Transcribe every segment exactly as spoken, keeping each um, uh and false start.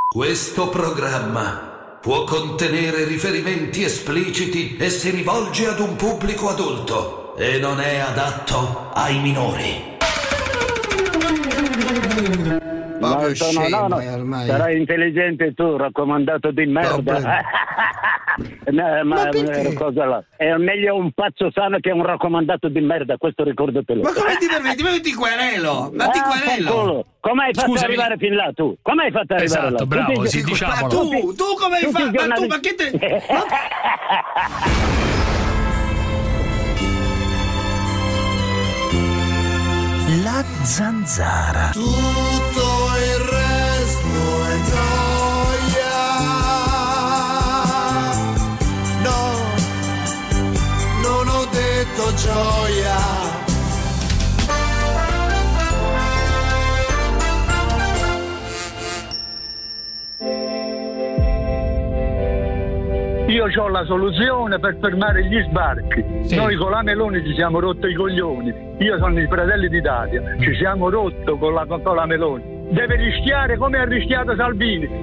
Questo programma può contenere riferimenti espliciti e si rivolge ad un pubblico adulto e non è adatto ai minori. No, sono, no, no. Ormai. Sarai intelligente tu, raccomandato di merda. No, ma, ma cosa là? È meglio un pazzo sano che un raccomandato di merda, questo ricordatelo. Ma come ti permetti? Ma ti querelo! Ma ti querelo! Come hai fatto Scusami. ad arrivare fin là tu? Come hai fatto ad arrivare esatto, là? Bravo, tutti, sì, diciamolo. Ma tu, tu come hai fatto? Ma tu, ma che te... La zanzara. Tutto il resto è gioia. No, non ho detto gioia. Io ho la soluzione per fermare gli sbarchi. Sì. Noi con la Meloni ci siamo rotto i coglioni. Io sono i Fratelli d'Italia. Ci siamo rotto con la, con la Meloni. Deve rischiare come ha rischiato Salvini.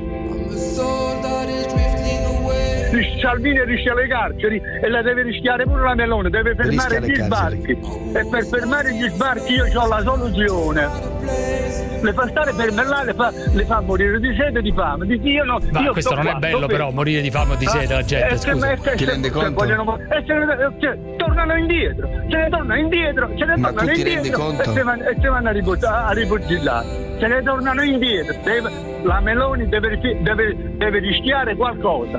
Salvini rischia le carceri e la deve rischiare pure la Meloni. Deve fermare gli sbarchi. E per fermare gli sbarchi io ho la soluzione. Le fa stare ferme là, le fa, le fa morire di sede e di fame. Di, io no, Ma io questo non è bello, però, morire di fame o di sede, la gente, scusa. Ti rendi conto? E se ne, cioè, tornano indietro, se ne tornano indietro, se ne Ma tornano tu ti indietro rendi conto? e se vanno, e se vanno a, ripos- a ripoggiare. Se ne tornano indietro. Deve, la Meloni deve, deve, deve rischiare qualcosa.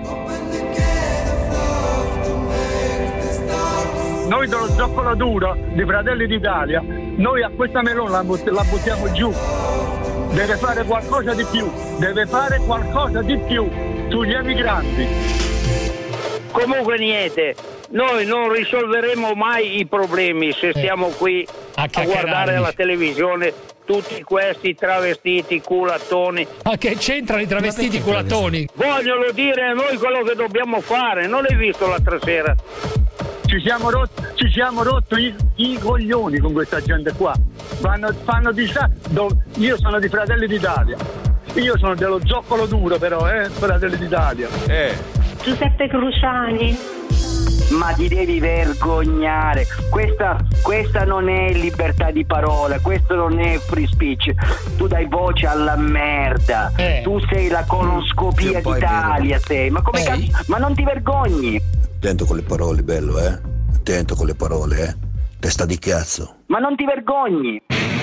Noi dello zoccolo duro di Fratelli d'Italia, noi a questa Meloni la, but- la buttiamo giù. Deve fare qualcosa di più, deve fare qualcosa di più sugli emigranti. Comunque niente, noi non risolveremo mai i problemi se stiamo qui a, a guardare la televisione tutti questi travestiti culattoni. Ma che c'entrano i travestiti culattoni? Vogliono dire a noi quello che dobbiamo fare, non l'hai visto l'altra sera? Ci siamo rotti, ci siamo rotti i, i coglioni con questa gente qua. Fanno, fanno di sa. Io sono di Fratelli d'Italia. Io sono dello zoccolo duro, però, eh, Fratelli d'Italia. Eh. Giuseppe Cruciani. Ma ti devi vergognare. Questa, questa non è libertà di parola, questo non è free speech. Tu dai voce alla merda. Eh. Tu sei la coloscopia d'Italia, sei. Ma come cazzo? Ma non ti vergogni? Attento con le parole, bello, eh? Attento con le parole, eh? Testa di cazzo. Ma non ti vergogni?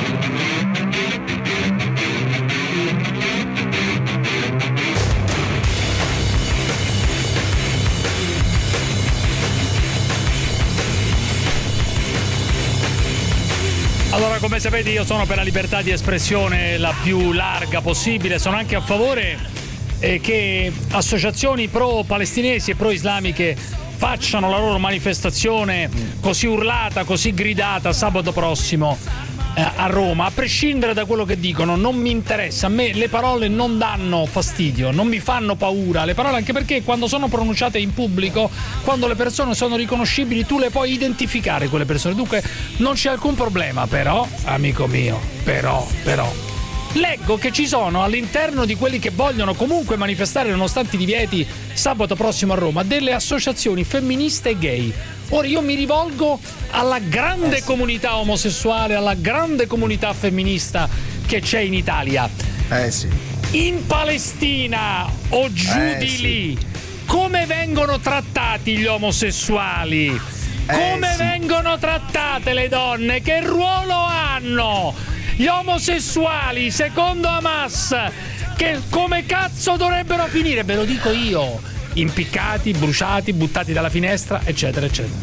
Allora, come sapete, io sono per la libertà di espressione la più larga possibile, sono anche a favore eh, che associazioni pro-palestinesi e pro-islamiche facciano la loro manifestazione così urlata, così gridata sabato prossimo eh, a Roma, a prescindere da quello che dicono. Non mi interessa, a me le parole non danno fastidio, non mi fanno paura le parole, anche perché quando sono pronunciate in pubblico, quando le persone sono riconoscibili, tu le puoi identificare quelle persone, dunque non c'è alcun problema. Però, amico mio, però, però leggo che ci sono all'interno di quelli che vogliono comunque manifestare nonostante i divieti sabato prossimo a Roma delle associazioni femministe e gay. Ora io mi rivolgo alla grande eh sì. comunità omosessuale, alla grande comunità femminista che c'è in Italia. Eh sì. In Palestina o giù eh di sì. lì, come vengono trattati gli omosessuali? Come eh sì. vengono trattate le donne? Che ruolo hanno? Gli omosessuali, secondo Hamas, che come cazzo dovrebbero finire? Ve lo dico io. Impiccati, bruciati, buttati dalla finestra, eccetera, eccetera.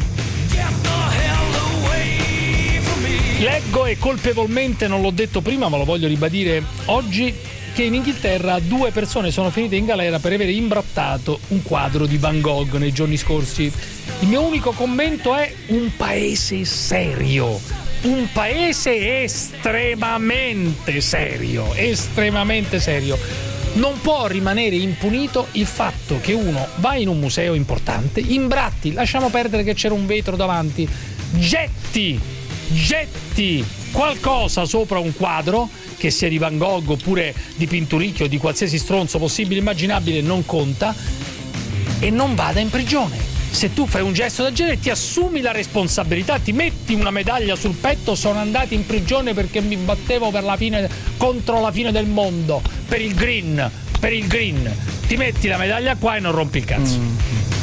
Leggo, e colpevolmente non l'ho detto prima, ma lo voglio ribadire oggi, che in Inghilterra due persone sono finite in galera per aver imbrattato un quadro di Van Gogh nei giorni scorsi. Il mio unico commento è: un paese serio. Un paese estremamente serio, estremamente serio. Non può rimanere impunito il fatto che uno va in un museo importante, imbratti, lasciamo perdere che c'era un vetro davanti, getti, getti qualcosa sopra un quadro, che sia di Van Gogh oppure di Pinturicchio o di qualsiasi stronzo possibile e immaginabile, non conta, e non vada in prigione. Se tu fai un gesto del genere ti assumi la responsabilità, ti metti una medaglia sul petto: sono andato in prigione perché mi battevo per la fine, contro la fine del mondo, per il green, per il green. Ti metti la medaglia qua e non rompi il cazzo. Mm.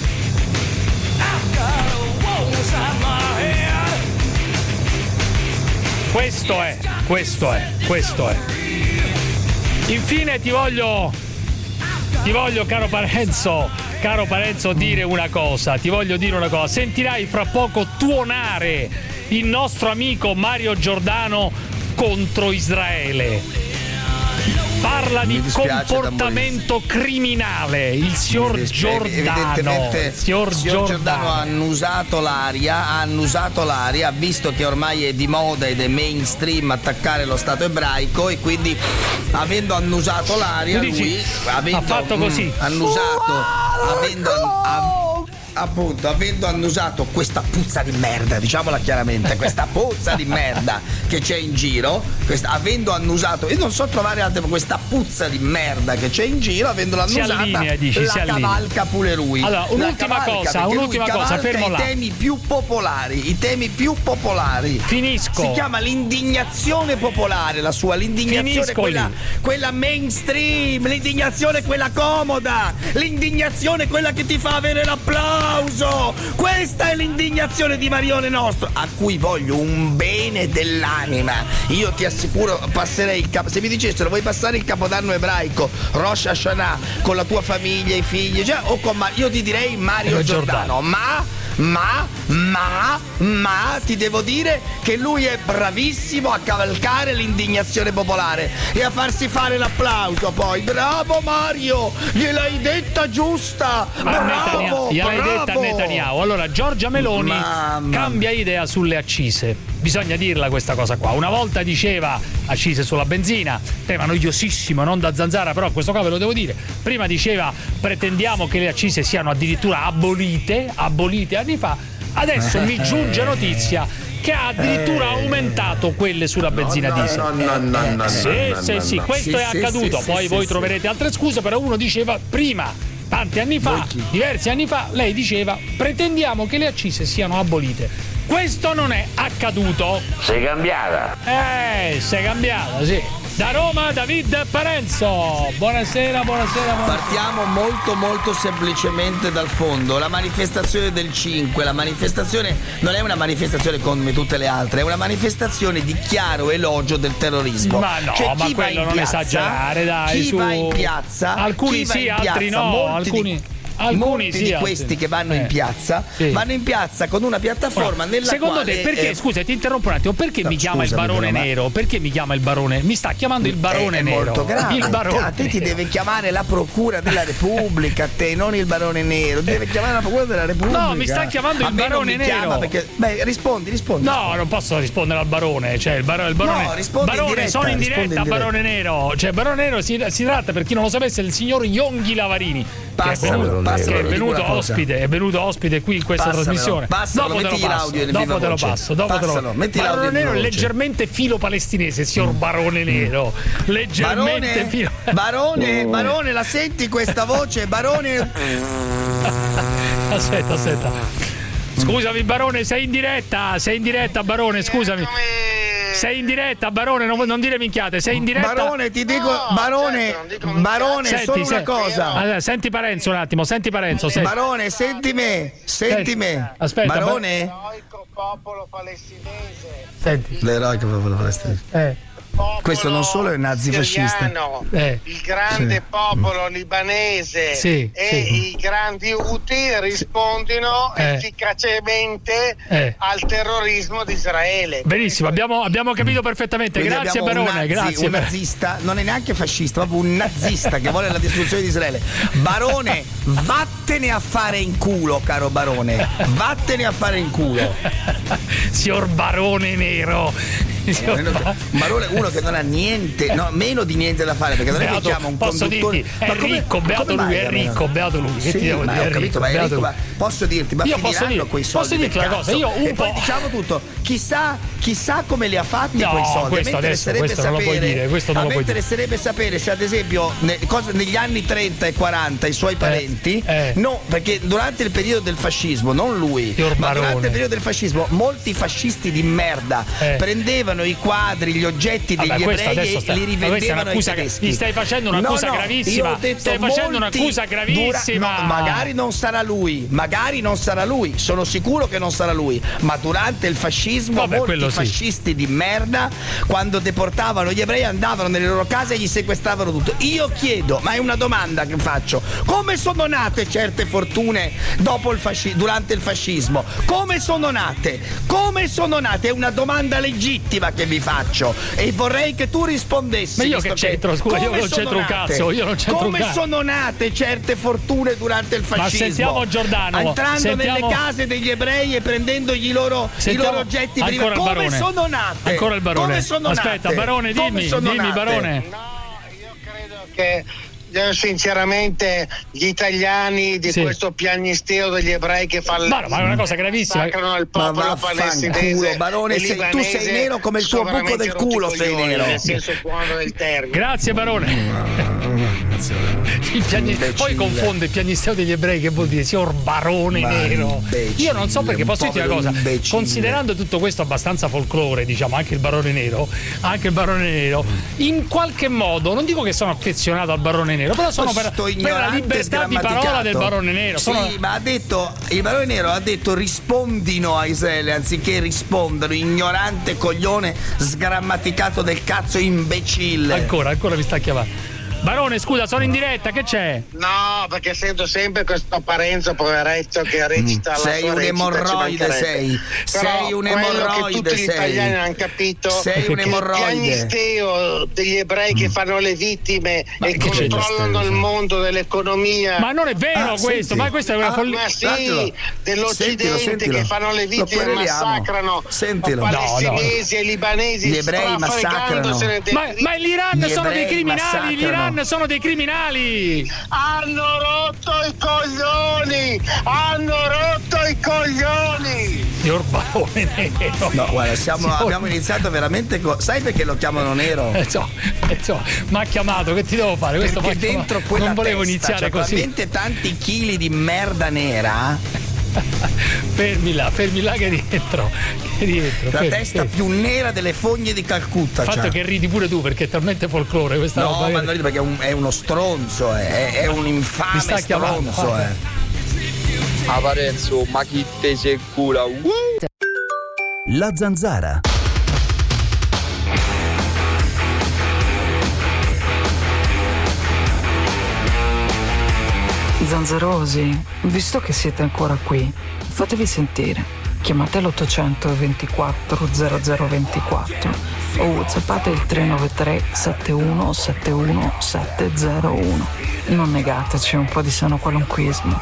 Questo è, questo è, questo è. Infine ti voglio, ti voglio, caro Parenzo, caro Parenzo, dire una cosa. Ti voglio dire una cosa. Sentirai fra poco tuonare il nostro amico Mario Giordano contro Israele. Parla di comportamento criminale. Il signor Giordano. Evidentemente il signor, signor Giordano. Giordano ha annusato l'aria, ha annusato l'aria, visto che ormai è di moda ed è mainstream attaccare lo Stato ebraico, e quindi avendo annusato l'aria, dici, lui avendo, ha fatto così. Mh, annusato, avendo av- appunto avendo annusato questa puzza di merda, diciamola chiaramente, questa puzza di merda che c'è in giro, questa, avendo annusato, e non so trovare altre, questa puzza di merda che c'è in giro, avendola annusata, allinea, dici, la cavalca pure lui. Allora, un'ultima cavalca, cosa, un'ultima cosa, fermo i là. temi più popolari, i temi più popolari. Finisco. Si chiama l'indignazione popolare, la sua, l'indignazione quella, quella mainstream, l'indignazione quella comoda, l'indignazione quella che ti fa avere l'applauso. Questa è l'indignazione di Marione nostro, a cui voglio un bene dell'anima. Io ti assicuro, passerei il capo, se mi dicessero vuoi passare il Capodanno ebraico, Rosh Hashanah, con la tua famiglia, i figli, cioè, o con Mar- io ti direi Mario Giordano, ma ma ma ma ti devo dire che lui è bravissimo a cavalcare l'indignazione popolare e a farsi fare l'applauso. Poi bravo Mario, gliel'hai detta giusta, bravo, gliel'hai bravo. detta a Netanyahu. Allora Giorgia Meloni Mamma. cambia idea sulle accise. Bisogna dirla questa cosa qua. Una volta diceva accise sulla benzina, tema noiosissimo, non da zanzara, però questo qua ve lo devo dire. Prima diceva pretendiamo che le accise siano addirittura abolite, abolite anni fa. Adesso mi giunge notizia che ha addirittura aumentato quelle sulla benzina no, no, diesel. No, no, no, no, sì, no, sì, no, sì, no. questo sì, è accaduto. Sì, Poi sì, voi sì, troverete sì. altre scuse, però uno diceva prima, tanti anni fa, diversi anni fa, lei diceva pretendiamo che le accise siano abolite. Questo non è accaduto. Sei cambiata. Eh, sei cambiata, sì. Da Roma, David Parenzo. Buonasera, buonasera, buonasera. Partiamo molto molto semplicemente dal fondo. La manifestazione del cinque, la manifestazione non è una manifestazione come tutte le altre, è una manifestazione di chiaro elogio del terrorismo. Ma no, cioè, ma chi quello va in non piazza, esagerare, dai. Chi su. va in piazza? Alcuni chi va sì, in altri piazza, no. Alcuni Di... Alcuni molti sì, di altri. questi che vanno eh. in piazza sì. vanno in piazza con una piattaforma Ora, nella secondo quale te perché eh, scusa ti interrompo un attimo perché no, mi chiama scusami, il barone però, nero? Perché mi chiama il barone? Mi sta chiamando il barone è, è nero. Molto grave. Il barone a te ti nero. deve chiamare la procura della Repubblica, a te non il barone nero, ti deve chiamare la procura della Repubblica. No, mi sta chiamando a il me barone non mi nero. Chiama perché, beh, rispondi, rispondi. No, rispondi. non posso rispondere al barone, cioè il barone, il barone. No, rispondi barone, in diretta, sono in diretta, in diretta. barone nero. Cioè barone nero si, si tratta, per chi non lo sapesse, del signor Yonghi Lavarini. Passa, che è venuto, passa, che è venuto ospite, è venuto ospite qui in questa Passamelo, trasmissione. Passalo, dopo te lo metti passo, l'audio in dopo viva te lo voce. passo, dopo Passalo, te lo metti l'audio Barone in nero viva voce. leggermente filo palestinese, signor Barone nero. Leggermente Barone, filo. Barone, Barone, la senti questa voce? Barone. Aspetta, aspetta. Scusami Barone, sei in diretta, sei in diretta Barone, scusami. Sei in diretta, Barone, non, non dire minchiate, sei in diretta. Barone, ti dico, No, Barone, certo, non dico Barone, Senti, solo se- una cosa. Allora, senti Parenzo un attimo, senti Parenzo, senti. Barone, senti me, senti me. Aspetta, Barone. L'eroico popolo palestinese. Senti. L'eroico popolo palestinese. Eh. Questo non solo è nazifascista. Siriano, Eh. il grande Sì. popolo libanese Sì, e sì. i grandi Houthi rispondono Eh. efficacemente Eh. al terrorismo di Israele. Benissimo, abbiamo, abbiamo capito perfettamente. Quindi Grazie abbiamo Barone, un nazi, grazie. un nazista, non è neanche fascista, proprio un nazista che vuole la distruzione di Israele. Barone, vattene a fare in culo, caro Barone. Vattene a fare in culo. Signor Barone nero. Un barone, uno che non ha niente, no, meno di niente da fare, perché non beato, è che chiama un posso conduttore. dirti, è ma come, ricco, beato lui, è ricco, beato lui. Che sì, ti devo ma dire? ho capito, ma è ricco, ma posso dirti, ma io finiranno posso dire, quei soldi. Posso dirti una cosa, io un e po'. poi diciamo tutto, chissà, chissà come li ha fatti no, quei soldi. Questo a me adesso, interesserebbe questo non lo puoi dire, questo non a lo me puoi dire. interesserebbe sapere se ad esempio ne, cosa, negli anni trenta e quaranta i suoi parenti, eh, eh. no, perché durante il periodo del fascismo, non lui, ma durante il periodo del fascismo, molti fascisti di merda eh. prendevano i quadri, gli oggetti degli Vabbè, ebrei e sta, li rivendevano ai tedeschi. Gli stai facendo un'accusa no, no, gravissima. Detto, stai facendo molti, un'accusa gravissima. Dura, no, magari non sarà lui, magari non sarà lui, sono sicuro che non sarà lui, ma durante il fascismo Vabbè, molti sì. fascisti di merda, quando deportavano gli ebrei, andavano nelle loro case e gli sequestravano tutto. Io chiedo, ma è una domanda che faccio, come sono nate certe fortune dopo il fasci- durante il fascismo? Come sono nate? Come sono nate? È una domanda legittima che vi faccio e vorrei che tu rispondessi. Ma io che c'entro? Scusa, io non c'entro un cazzo, io non c'entro un Come cazzo. sono nate certe fortune durante il fascismo? Ma sentiamo Giordano. Entrando sentiamo... nelle case degli ebrei e prendendogli i loro, sentiamo... i loro oggetti prima. Come barone. sono nate? Ancora il barone. Come sono Aspetta, nate? barone, dimmi, dimmi, nate? barone. No, io credo che sinceramente gli italiani di sì. questo piagnisteo degli ebrei che fanno ma, no, ma è una cosa gravissima, massacrano il popolo palestinese, barone, sei, tu sei nero come il tuo buco del culo, sei nero nel senso buono del termine. Grazie barone. Il piagni... poi confonde il piagnisteo degli ebrei, che vuol dire signor barone ma nero imbecille, io non so perché posso dirti una cosa imbecille. Considerando tutto questo abbastanza folklore, diciamo, anche il barone nero anche il barone nero in qualche modo, non dico che sono affezionato al barone nero, però sono per, per la libertà di parola del barone nero. Sono... Sì, ma ha detto, il barone nero ha detto rispondino a Israele anziché rispondano, ignorante coglione sgrammaticato del cazzo, imbecille. Ancora, ancora mi sta chiamando. Barone, scusa, sono in diretta, che c'è? No, perché sento sempre questo Parenzo poveretto che recita mm, la sei sua un recita, emorroide, sei. Sei un emorroide, tutti sei. Gli italiani hanno capito sei un emorroide. Il piagnisteo degli ebrei che fanno le vittime ma e controllano il mondo dell'economia. Ma non è vero ah, questo, senti. ma questa è una ah, follia. Ma sì, dell'Occidente sentilo, sentilo. Che fanno le vittime e massacrano sentilo. palestinesi no, no. e libanesi. Gli ebrei massacrano. Ma, ma l'Iran Gli sono dei criminali, l'Iran sono dei criminali. Hanno rotto i coglioni! Hanno rotto i coglioni! Signor barone nero. No, guarda, siamo, abbiamo iniziato veramente. Co- sai perché lo chiamano nero? Eh, so, eh, so, mi ha chiamato, che ti devo fare? Questo perché dentro quella non volevo testa, iniziare cioè, così. Talmente tanti chili di merda nera. Fermi là, fermi là che rientro. Che rientro la fermi, testa fermi. più nera delle fogne di Calcutta. Il fatto cioè. che ridi pure tu perché è talmente folklore questa no, roba. No, ma che... non rido perché è, un, è uno stronzo, è, è un infame sta stronzo. Eh. A Parenzo, ma chi te c'è cura? Uh! La Zanzara. Zanzarosi, visto che siete ancora qui, fatevi sentire. Chiamate l'ottocento ventiquattro zero zero ventiquattro o whatsappate il tre nove tre sette uno sette uno sette zero uno. Non negateci un po' di sano qualunquismo.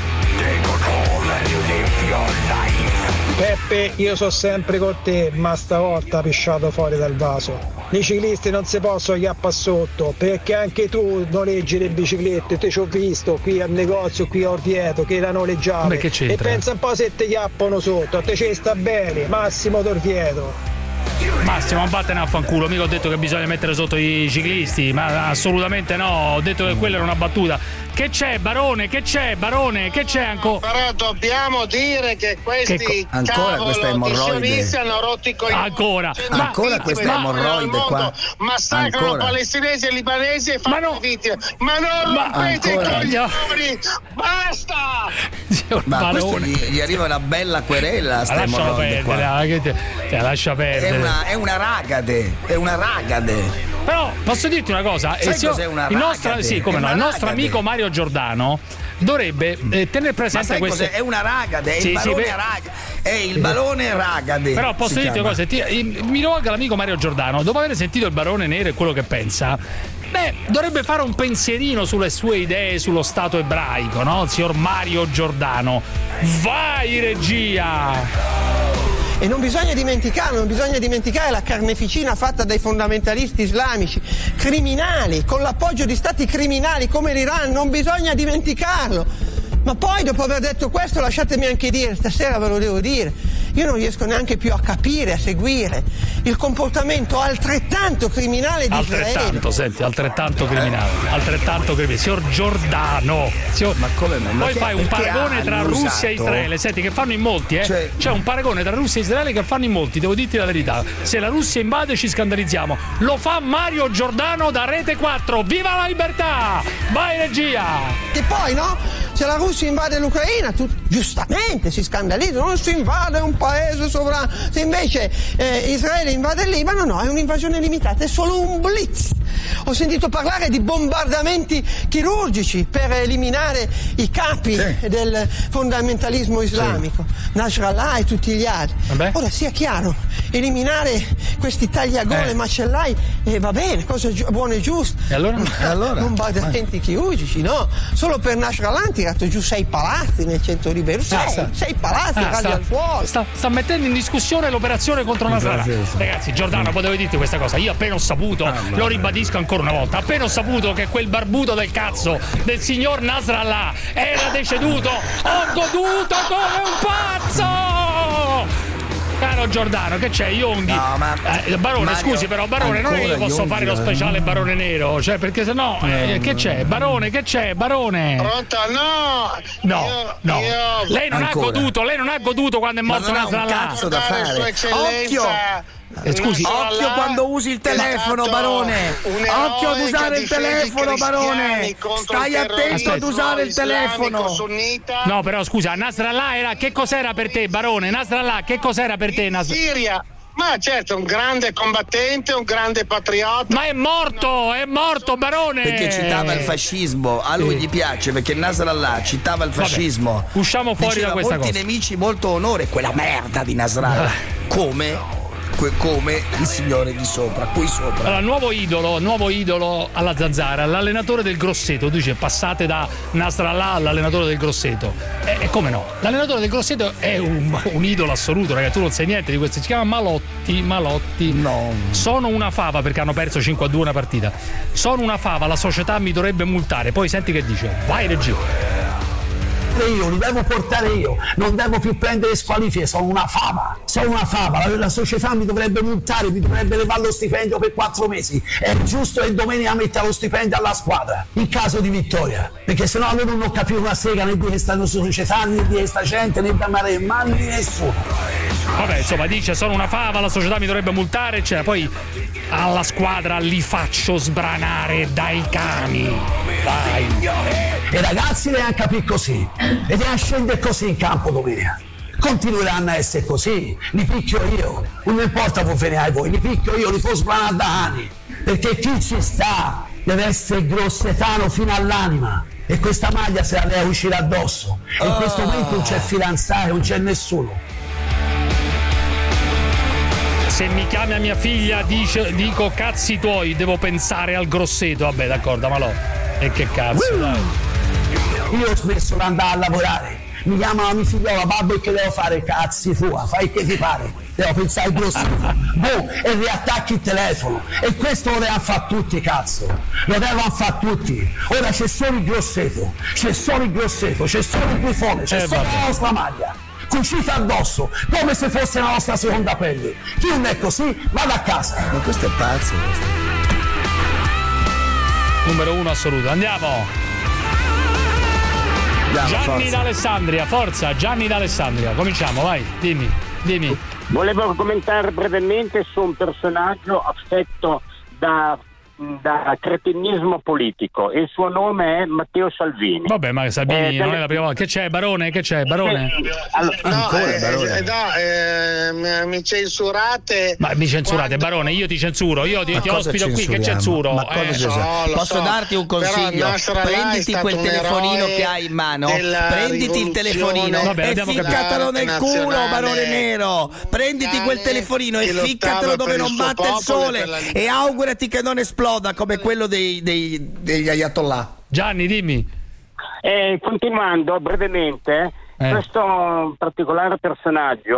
Peppe, io so sempre con te, ma stavolta ha pisciato fuori dal vaso. I ciclisti non si possono chiappare sotto, perché anche tu noleggi le biciclette, te ci ho visto qui al negozio, qui a Orvieto, che la noleggiavi. E pensa un po' se ti chiappano sotto, a te ci sta bene, Massimo d'Orvieto. Massimo, non vattene a fanculo, mica ho detto che bisogna mettere sotto i ciclisti, ma assolutamente no, ho detto che quella era una battuta. Che c'è, barone? Che c'è, barone? Che c'è ancora? Però dobbiamo dire che questi che co- ancora questa sionisti hanno rotto i coglioni. Ancora, ma ancora questa emorroide qua. Massacrano ancora. palestinesi e libanesi e fanno no. vittime. Ma non rompete i coglioni! Basta! Ma questo gli, gli arriva una bella querela, sta lascialo emorroide perdere, qua. Che te, te lascia perdere. È una, è una ragade, è una ragade. Però posso dirti una cosa, sai eh, cos'è una il nostro, ragade? sì, come no, il nostro ragade. amico Mario Giordano dovrebbe eh, tenere presente ma sai queste... cos'è? È una ragade, è sì, il balone sì, ragade, è il balone ragade. Però posso dirti una cosa, ti, mi rivolgo all'amico Mario Giordano, dopo aver sentito il barone nero e quello che pensa, beh, dovrebbe fare un pensierino sulle sue idee sullo Stato ebraico, no? Il signor Mario Giordano. Vai regia! E non bisogna dimenticarlo, non bisogna dimenticare la carneficina fatta dai fondamentalisti islamici, criminali, con l'appoggio di stati criminali come l'Iran, non bisogna dimenticarlo. Ma poi, dopo aver detto questo, lasciatemi anche dire, stasera ve lo devo dire, io non riesco neanche più a capire, a seguire il comportamento altrettanto criminale di altrettanto, Israele. Altrettanto, senti, altrettanto criminale, altrettanto criminale. Signor Giordano, signor... ma come no? Poi ma fai un paragone tra usato? Russia e Israele, senti, che fanno in molti, eh? Cioè... C'è un paragone tra Russia e Israele che fanno in molti, devo dirti la verità. Se la Russia invade ci scandalizziamo. Lo fa Mario Giordano da Rete quattro. Viva la libertà! Vai regia! Che poi, no? Se la Russia invade l'Ucraina, tu, giustamente si scandalizza, non si invade un paese sovrano. Se invece eh, Israele invade il Libano, no, è un'invasione limitata, è solo un blitz. Ho sentito parlare di bombardamenti chirurgici per eliminare i capi sì. del fondamentalismo islamico, sì. Nasrallah e tutti gli altri. Vabbè. Ora sia chiaro, eliminare questi tagliagole, eh. macellai, eh, va bene, cosa gi- buona e giusta. E allora? Ma e allora? bombardamenti chirurgici, no. Solo per Nasrallah hanno tirato giù sei palazzi nel centro di Beirut. Sei, ah, sei palazzi, ah, sta, al fuoco. Sta, sta mettendo in discussione l'operazione contro Nasrallah. Ragazzi, Giordano, potevo dirti questa cosa. Io appena ho saputo, ah, lo ribadisco ancora una volta, appena ho saputo che quel barbuto del cazzo del signor Nasrallah era deceduto, ho goduto come un pazzo! Caro Giordano, che c'è? Ionghi? No, ma eh, Barone, Mario, scusi però, Barone, non è che io posso Ionghi, fare lo speciale Barone Nero, cioè perché sennò eh, che c'è? Barone, che c'è? Barone? Pronto? No! No, io, no. Io... Lei non Ancora. ha goduto, lei non ha goduto quando è morto Nasrallah. Ma non ha un cazzo da fare. Occhio! Eh, scusi, occhio quando usi il telefono, Barone. Occhio ad usare il telefono, Barone. Stai attento ad usare il telefono. Sunnita. No, però scusa, Nasrallah era che cos'era per te, Barone? Nasrallah, che cos'era per te, Nasrallah? Siria. Ma certo, un grande combattente, un grande patriota. Ma è morto, è morto, Barone! Perché citava il fascismo, a lui sì. gli piace perché Nasrallah citava il fascismo. Vabbè, usciamo fuori Diceva da questa molti cosa. nemici, molto onore, quella merda di Nasrallah. Come? come il signore di sopra, qui sopra. Allora, nuovo idolo, nuovo idolo alla Zanzara, l'allenatore del Grosseto. Tu dici, passate da Nasrallah all'allenatore del Grosseto. E, e come no? L'allenatore del Grosseto è un, un idolo assoluto, ragazzi. Tu non sai niente di questo. Si chiama Malotti. Malotti. No. Sono una fava perché hanno perso cinque a due una partita. Sono una fava, la società mi dovrebbe multare. Poi senti che dice. Vai, regia. Io li devo portare io, non devo più prendere squalifiche, sono una fava, sono una fava, la, la società mi dovrebbe multare, mi dovrebbe levare lo stipendio per quattro mesi, è giusto che domenica metta lo stipendio alla squadra, in caso di vittoria, perché sennò loro non capiscono una sega né di questa società, né di questa gente, né da mare, ma di nessuno. Vabbè, insomma, dice sono una fava, la società mi dovrebbe multare, cioè poi alla squadra li faccio sbranare dai cani. Dai. E ragazzi devono capire così e devono scendere così in campo domenica. Continueranno a essere così, li picchio io, non importa come venire a voi, li picchio io, li faccio sbranare da cani, perché chi ci sta deve essere grossetano fino all'anima. E questa maglia se la deve uscire addosso. E in questo momento non c'è fidanzato, non c'è nessuno. Se mi chiama mia figlia dice, dico cazzi tuoi, devo pensare al Grosseto. Vabbè, d'accordo, ma no. E che cazzo, uh. dai. Io ho smesso di andare a lavorare. Mi chiamano mia figliola, babbo, che devo fare? Cazzi tua, fai che ti pare. Devo pensare al Grosseto. Boh, e riattacchi il telefono. E questo lo devono fare tutti, cazzo. Lo devono fare tutti. Ora c'è solo il Grosseto, c'è solo il Grosseto, c'è solo il Grifone, c'è eh, solo vabbè. la nostra maglia. Cucita addosso, come se fosse la nostra seconda pelle. Chi non è così, vada a casa. Ma questo è pazzo. Questo. Numero uno assoluto. Andiamo. Andiamo Gianni forza. d'Alessandria, forza, Gianni d'Alessandria. Cominciamo, vai, dimmi, dimmi. Volevo commentare brevemente su un personaggio affetto da da cretinismo politico. Il suo nome è Matteo Salvini. Vabbè, ma Salvini eh, non è la prima volta. Che c'è, Barone? Che c'è, Barone? Allora, no, Ancora, eh, Barone. Eh, no, eh, mi censurate. Ma mi censurate, quando... Barone, io ti censuro, io ti, ti ospito qui, che censuro? Ma eh, no, Posso so. darti un consiglio? Prenditi quel telefonino che hai in mano, prenditi il telefonino Vabbè, e ficcatelo nel culo, Barone Nero. Prenditi quel telefonino e ficcatelo dove non batte il sole e augurati che non esploda come quello dei, dei, degli Ayatollah. Gianni, dimmi. Eh, continuando brevemente, eh. questo particolare personaggio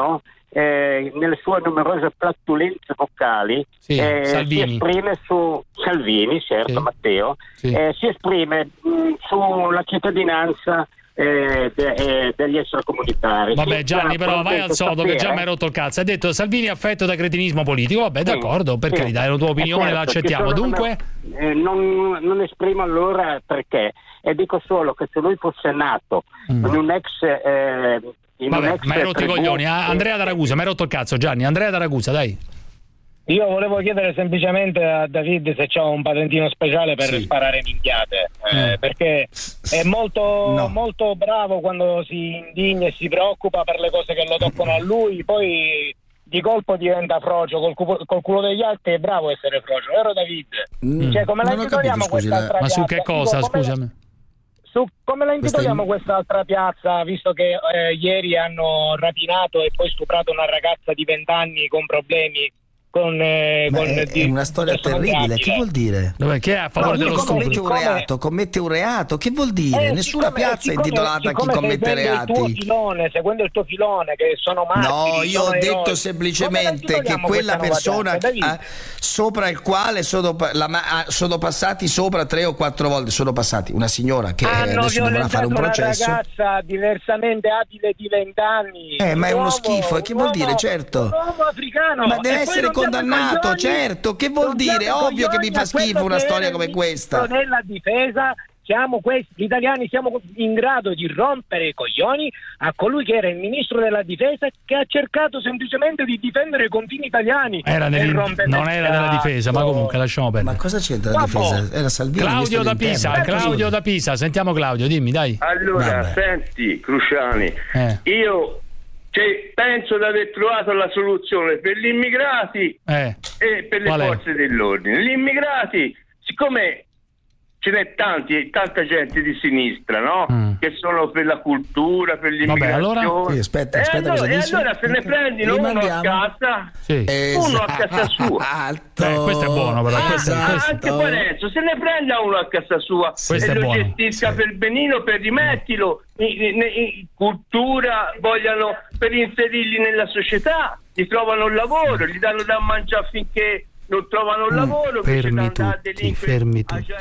eh, nelle sue numerose flatulenze vocali sì, eh, si esprime su Salvini, certo, sì. Matteo, sì. Eh, si esprime mh, sulla cittadinanza Eh, de, eh, degli extracomunitari. Vabbè Gianni, però vai al sodo che già mi hai rotto il cazzo. Hai detto Salvini è affetto da cretinismo politico. Vabbè, sì, d'accordo, per sì. carità, è la tua opinione, certo, la accettiamo. Dunque eh, non, non esprimo allora perché, e dico solo che se lui fosse nato mm. in un ex eh, in Vabbè, un ex ma hai rotto i coglioni. Ah, Andrea da Ragusa, mi hai rotto il cazzo, Gianni. Andrea da Ragusa, dai. Io volevo chiedere semplicemente a David se c'ha un patentino speciale per sì. sparare minchiate, eh, mm. perché è molto, no. molto bravo quando si indigna e si preoccupa per le cose che lo toccano a lui, poi di colpo diventa frocio, col, cu- col culo degli altri è bravo a essere frocio, vero David? Mm. Cioè, come la intitoliamo quest'altra piazza? Ma su che cosa, Dico, scusami? La, su come la intitoliamo questa... quest'altra piazza, visto che eh, ieri hanno rapinato e poi stuprato una ragazza di vent'anni con problemi? Con, eh, con è, di, è una storia terribile, che vuol dire? Dove, che è a favore no, dello stupro? Commette un reato, commette un reato, che vuol dire? Eh, Nessuna siccome, piazza siccome, è intitolata a chi commette reati. Il tuo filone, seguendo il tuo filone, che sono martiri. No, io ho detto eroi. semplicemente che quella persona eh, sopra il quale sono, la, sono passati sopra tre o quattro volte, sono passati una signora che hanno adesso dovrà fare un processo. Una ragazza diversamente abile di vent'anni. Eh, ma è uno schifo, e che vuol dire? Certo. Un uomo africano. Ma deve essere condannato, certo, che vuol dire? Ovvio che mi fa schifo una storia come questa. Nella difesa siamo questi, gli italiani siamo in grado di rompere i coglioni a colui che era il ministro della difesa, che ha cercato semplicemente di difendere i confini italiani. Era nel, non era della difesa, ma comunque lasciamo perdere. Ma cosa c'entra la difesa? Era Salvini. Claudio da Pisa, Claudio da Pisa, sentiamo Claudio, dimmi, dai. Allora, Vabbè. senti, Cruciani, eh. io Cioè, penso di aver trovato la soluzione per gli immigrati eh. e per le Qual forze è? dell'ordine. Gli immigrati, siccome ce n'è tanti, tanta gente di sinistra, no? Mm. Che sono per la cultura, per l'immigrazione. Vabbè, allora... Sì, aspetta, aspetta, e, allora, e allora se ne prendino uno a casa, sì. uno a casa sua. Eh, questo è buono, però. Ah, questo, ah, questo. Anche Parenzo, se ne prenda uno a casa sua Sì, e lo buono. gestisca Sì. per benino, per rimettilo in, in, in cultura, vogliano per inserirli nella società, gli trovano un lavoro, gli danno da mangiare finché non trovano un lavoro. Mm, fermi tutti, fermi tutti.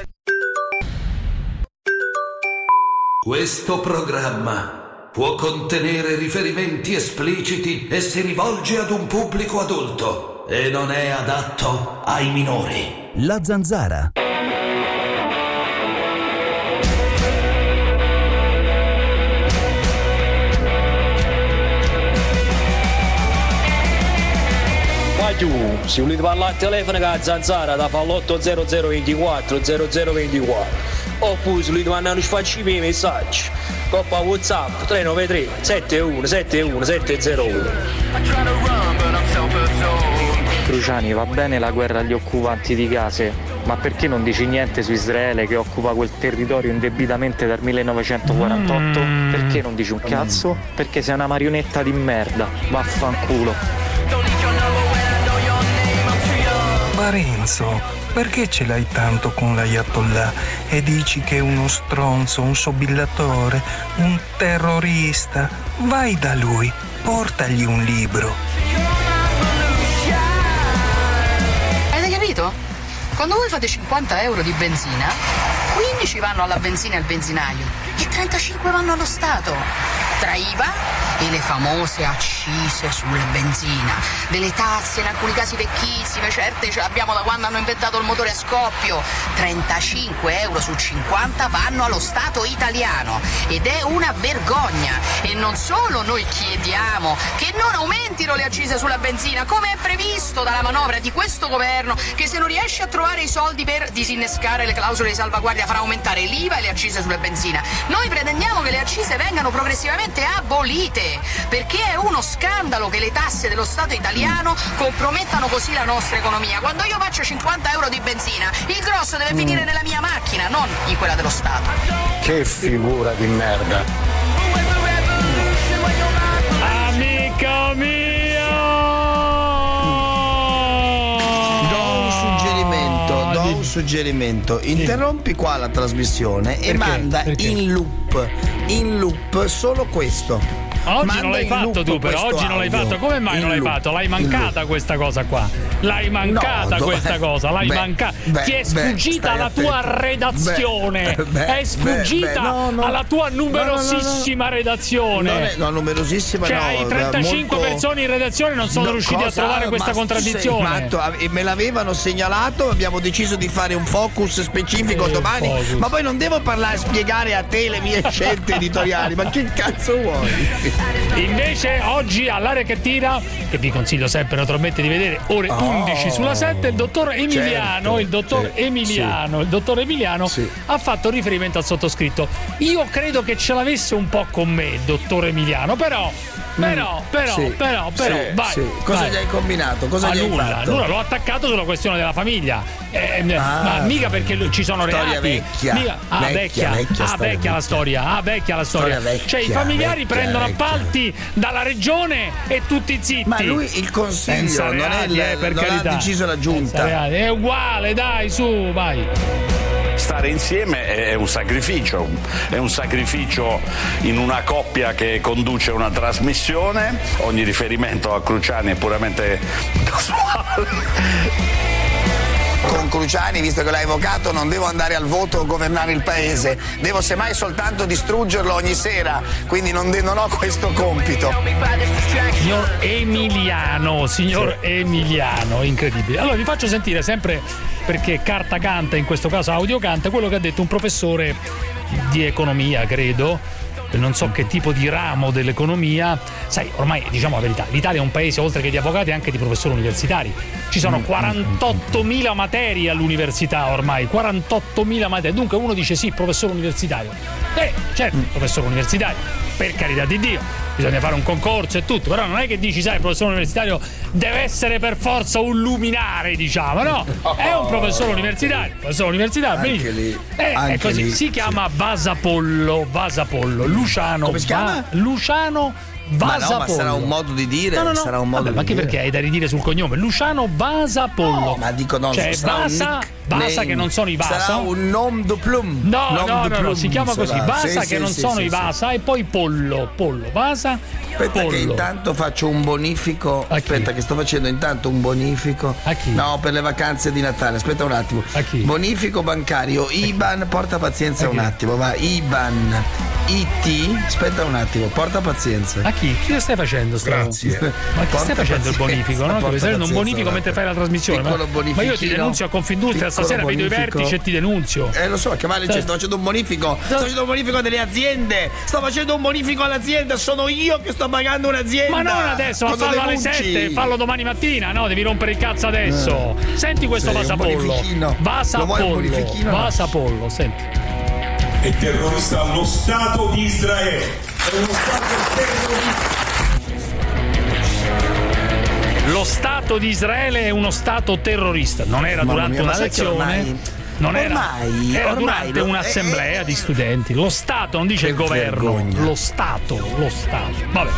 Questo programma può contenere riferimenti espliciti e si rivolge ad un pubblico adulto e non è adatto ai minori. La Zanzara. Giù, se volete parlare al telefono con la Zanzara da fa l'otto zero zero ventiquattro zero zero ventiquattro oppure se volete mandare un sfaccimi i messaggi coppa WhatsApp tre nove tre sette uno sette uno sette zero uno. Cruciani, va bene la guerra agli occupanti di case, ma perché non dici niente su Israele che occupa quel territorio indebitamente dal millenovecentoquarantotto? Mm. Perché non dici un cazzo? Perché sei una marionetta di merda, vaffanculo. Parenzo, perché ce l'hai tanto con l'Ayatollah e dici che è uno stronzo, un sobillatore, un terrorista? Vai da lui, portagli un libro. Avete capito? Quando voi fate cinquanta euro di benzina, quindici vanno alla benzina e al benzinaio e trentacinque vanno allo Stato. Tra I V A e le famose accise sulla benzina, delle tasse in alcuni casi vecchissime, certe ce l'abbiamo da quando hanno inventato il motore a scoppio. trentacinque euro su cinquanta vanno allo Stato italiano ed è una vergogna. E non solo noi chiediamo che non aumentino le accise sulla benzina come è previsto dalla manovra di questo governo, che se non riesce a trovare i soldi per disinnescare le clausole di salvaguardia farà aumentare l'I V A e le accise sulla benzina. Noi pretendiamo che le accise vengano progressivamente abolite, perché è uno scandalo che le tasse dello Stato italiano compromettano così la nostra economia. Quando io faccio cinquanta euro di benzina, il grosso deve finire nella mia macchina, non in quella dello Stato. Che figura di merda. Amico mio! Do un suggerimento, do un suggerimento. Interrompi qua la trasmissione e Perché? manda Perché? in loop, in loop solo questo. oggi Manda non l'hai in fatto loop tu, però questo oggi non l'hai audio. fatto. Come mai In non l'hai loop. fatto? L'hai In mancata questa cosa qua. L'hai mancata No, questa dove- cosa, l'hai beh, mancata. beh, Ti è beh, sfuggita stai la tua attento. redazione. Beh, beh, è sfuggita beh, no, no. alla tua No, no, no, no. numerosissima redazione. Non è, no, numerosissima Cioè, no, hai trentacinque molto- persone in redazione non sono No, riusciti cosa? a trovare questa Ma contraddizione. sei matto? E me l'avevano segnalato, abbiamo deciso di fare un focus specifico Eh, domani. focus. Ma poi non devo parlare, spiegare a te le mie scelte editoriali. Ma che cazzo vuoi? Invece oggi all'Aria che tira, che vi consiglio sempre naturalmente di vedere, ore Oh, undici sulla sette, il dottor Emiliano, certo, il dottor sì, Emiliano, il dottor Emiliano ha fatto riferimento al sottoscritto. Io credo che ce l'avesse un po' con me, il dottor Emiliano, però però, però, Sì, però, però, sì, vai. sì. Cosa vai. gli hai combinato? Cosa Ah, gli hai nulla, fatto? nulla, l'ho attaccato sulla questione della famiglia. Eh, Ah, ma mica perché lui- ci sono storia reati. vecchia. Mica- ah, Vecchia, vecchia, vecchia ah, storia vecchia la storia, ah, vecchia la storia. Storia vecchia, Cioè, i familiari vecchia, prendono vecchia. appalti dalla regione e tutti zitti. Ma lui il consiglio, Senza non è reati, il- eh, per non ha carità. deciso la giunta. Senza reati. È uguale, dai, su, vai. Stare insieme è un sacrificio, è un sacrificio in una coppia che conduce una trasmissione, ogni riferimento a Cruciani è puramente casuale. Con Cruciani, visto che l'hai evocato, non devo andare al voto o governare il paese, devo semmai soltanto distruggerlo ogni sera, quindi non, de- non ho questo compito. Signor Emiliano, signor Emiliano, incredibile. Allora vi faccio sentire sempre, perché carta canta, in questo caso audio canta, quello che ha detto un professore di economia, credo, non so che tipo di ramo dell'economia. Sai, ormai diciamo la verità, l'Italia è un paese oltre che di avvocati anche di professori universitari. Ci sono quarantottomila materie all'università ormai, quarantottomila materie. Dunque uno dice sì, professore universitario. Eh, certo, professore universitario, per carità di Dio, bisogna fare un concorso e tutto, però non è che dici, sai, il professore universitario deve essere per forza un luminare, diciamo, no? È un professore universitario, professore universitario, Anche benissimo. lì, Eh, è anche così, lì, si chiama Vasapollo, Vasapollo, Luciano. Come si chiama? Va- Luciano Vasapollo. Ma no, ma sarà un modo di dire, No, no, no. sarà un modo Vabbè, di ma anche dire. perché hai da ridire sul cognome? Luciano Vasapollo. No, ma dico no, cioè sarà un Vasa, nickname. Vasa che non sono i Vasa. Sarà un nom de plume. No, Nom no, de no, no, plume si chiama così, sarà. Vasa Sì, che sì, non sì, sono sì, i sì. Vasa e poi Pollo, Pollo, Vasa, Aspetta Pollo. che intanto faccio un bonifico. Aspetta che sto facendo intanto un bonifico. A chi? No, per le vacanze di Natale. Aspetta un attimo. A chi? Bonifico bancario. I B A N, porta pazienza A un chi? attimo, va. I B A N. I T, aspetta un attimo, porta pazienza. A chi? Chi lo stai facendo? Sto? Grazie. Ma chi Porta stai facendo il pazienza, bonifico? No? porta Devi fare un pazienza, bonifico mentre fai la trasmissione. Ma, Piccolo ma io ti bonifichino. denunzio a Confindustria, Piccolo stasera vedo i bonifico. vertici e ti denunzio. Eh lo so, che male c'è, sto facendo un bonifico. Sto facendo un bonifico delle aziende. Sto facendo un bonifico all'azienda. Sono io che sto pagando un'azienda. Ma non adesso, ma Quando fallo alle denunci. sette, fallo domani mattina, no? Devi rompere il cazzo adesso. Senti questo Sì, un Vasapollo. bonifichino. Lo vuoi un Vasapollo. bonifichino? Vasapollo, senti. È terrorista lo Stato di Israele. È uno Stato terrorista. Lo Stato di Israele è uno Stato terrorista. Non era Mamma durante mia, ma una sai che lezione. ormai- Non era, ormai- era ormai durante lo- un'assemblea eh, di studenti. Lo Stato, non dice Che il governo. vergogna. Lo Stato, lo Stato. Vabbè.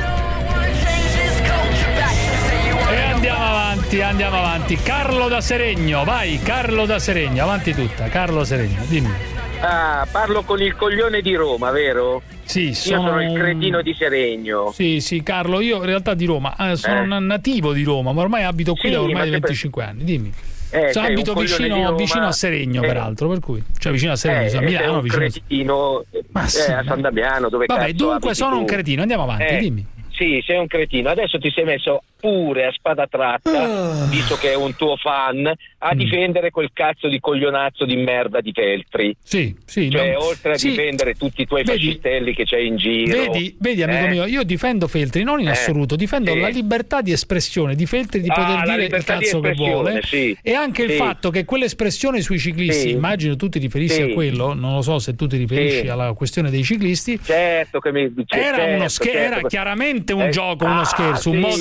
E andiamo avanti, andiamo avanti. Carlo da Seregno, vai, Carlo da Seregno, avanti tutta. Carlo da Seregno, dimmi. Ah, parlo con il coglione di Roma, vero? Sì, Io sono, sono il un- cretino di Seregno. Sì, sì, Carlo, io in realtà di Roma, eh, sono Eh. un nativo di Roma, ma ormai abito qui Sì, da ma ormai sempre- venticinque anni, dimmi. Eh, Cioè, sei abito un coglione di vicino, Roma, vicino a Seregno, eh. peraltro, per cui, cioè vicino a Seregno, Eh, a sei Milano, un vicino a... cretino Ma eh, sì, a ma- San Damiano, dove Vabbè, cazzo dunque abiti sono tu? un cretino, andiamo avanti, Eh, dimmi. Sì, sei un cretino. Adesso ti sei messo pure a spada tratta, Ah. visto che è un tuo fan, a Mm. difendere quel cazzo di coglionazzo di merda di Feltri. Sì, sì. Cioè, no- oltre a sì. difendere tutti i tuoi Vedi- fascistelli che c'hai in giro. Vedi, vedi amico eh? mio, io difendo Feltri non in Eh, assoluto, difendo sì. la libertà di espressione di Feltri di Ah, poter la dire il libertà di cazzo che espressione, vuole sì. e anche il Sì. fatto che quell'espressione sui ciclisti, Sì. immagino tu ti riferissi Sì. a quello, non lo so se tu ti riferisci Sì. alla questione dei ciclisti, Certo che mi cioè, era, certo, uno scher- certo. era chiaramente un Eh, gioco, uno ah, scherzo, un sì, modo sì, di dire.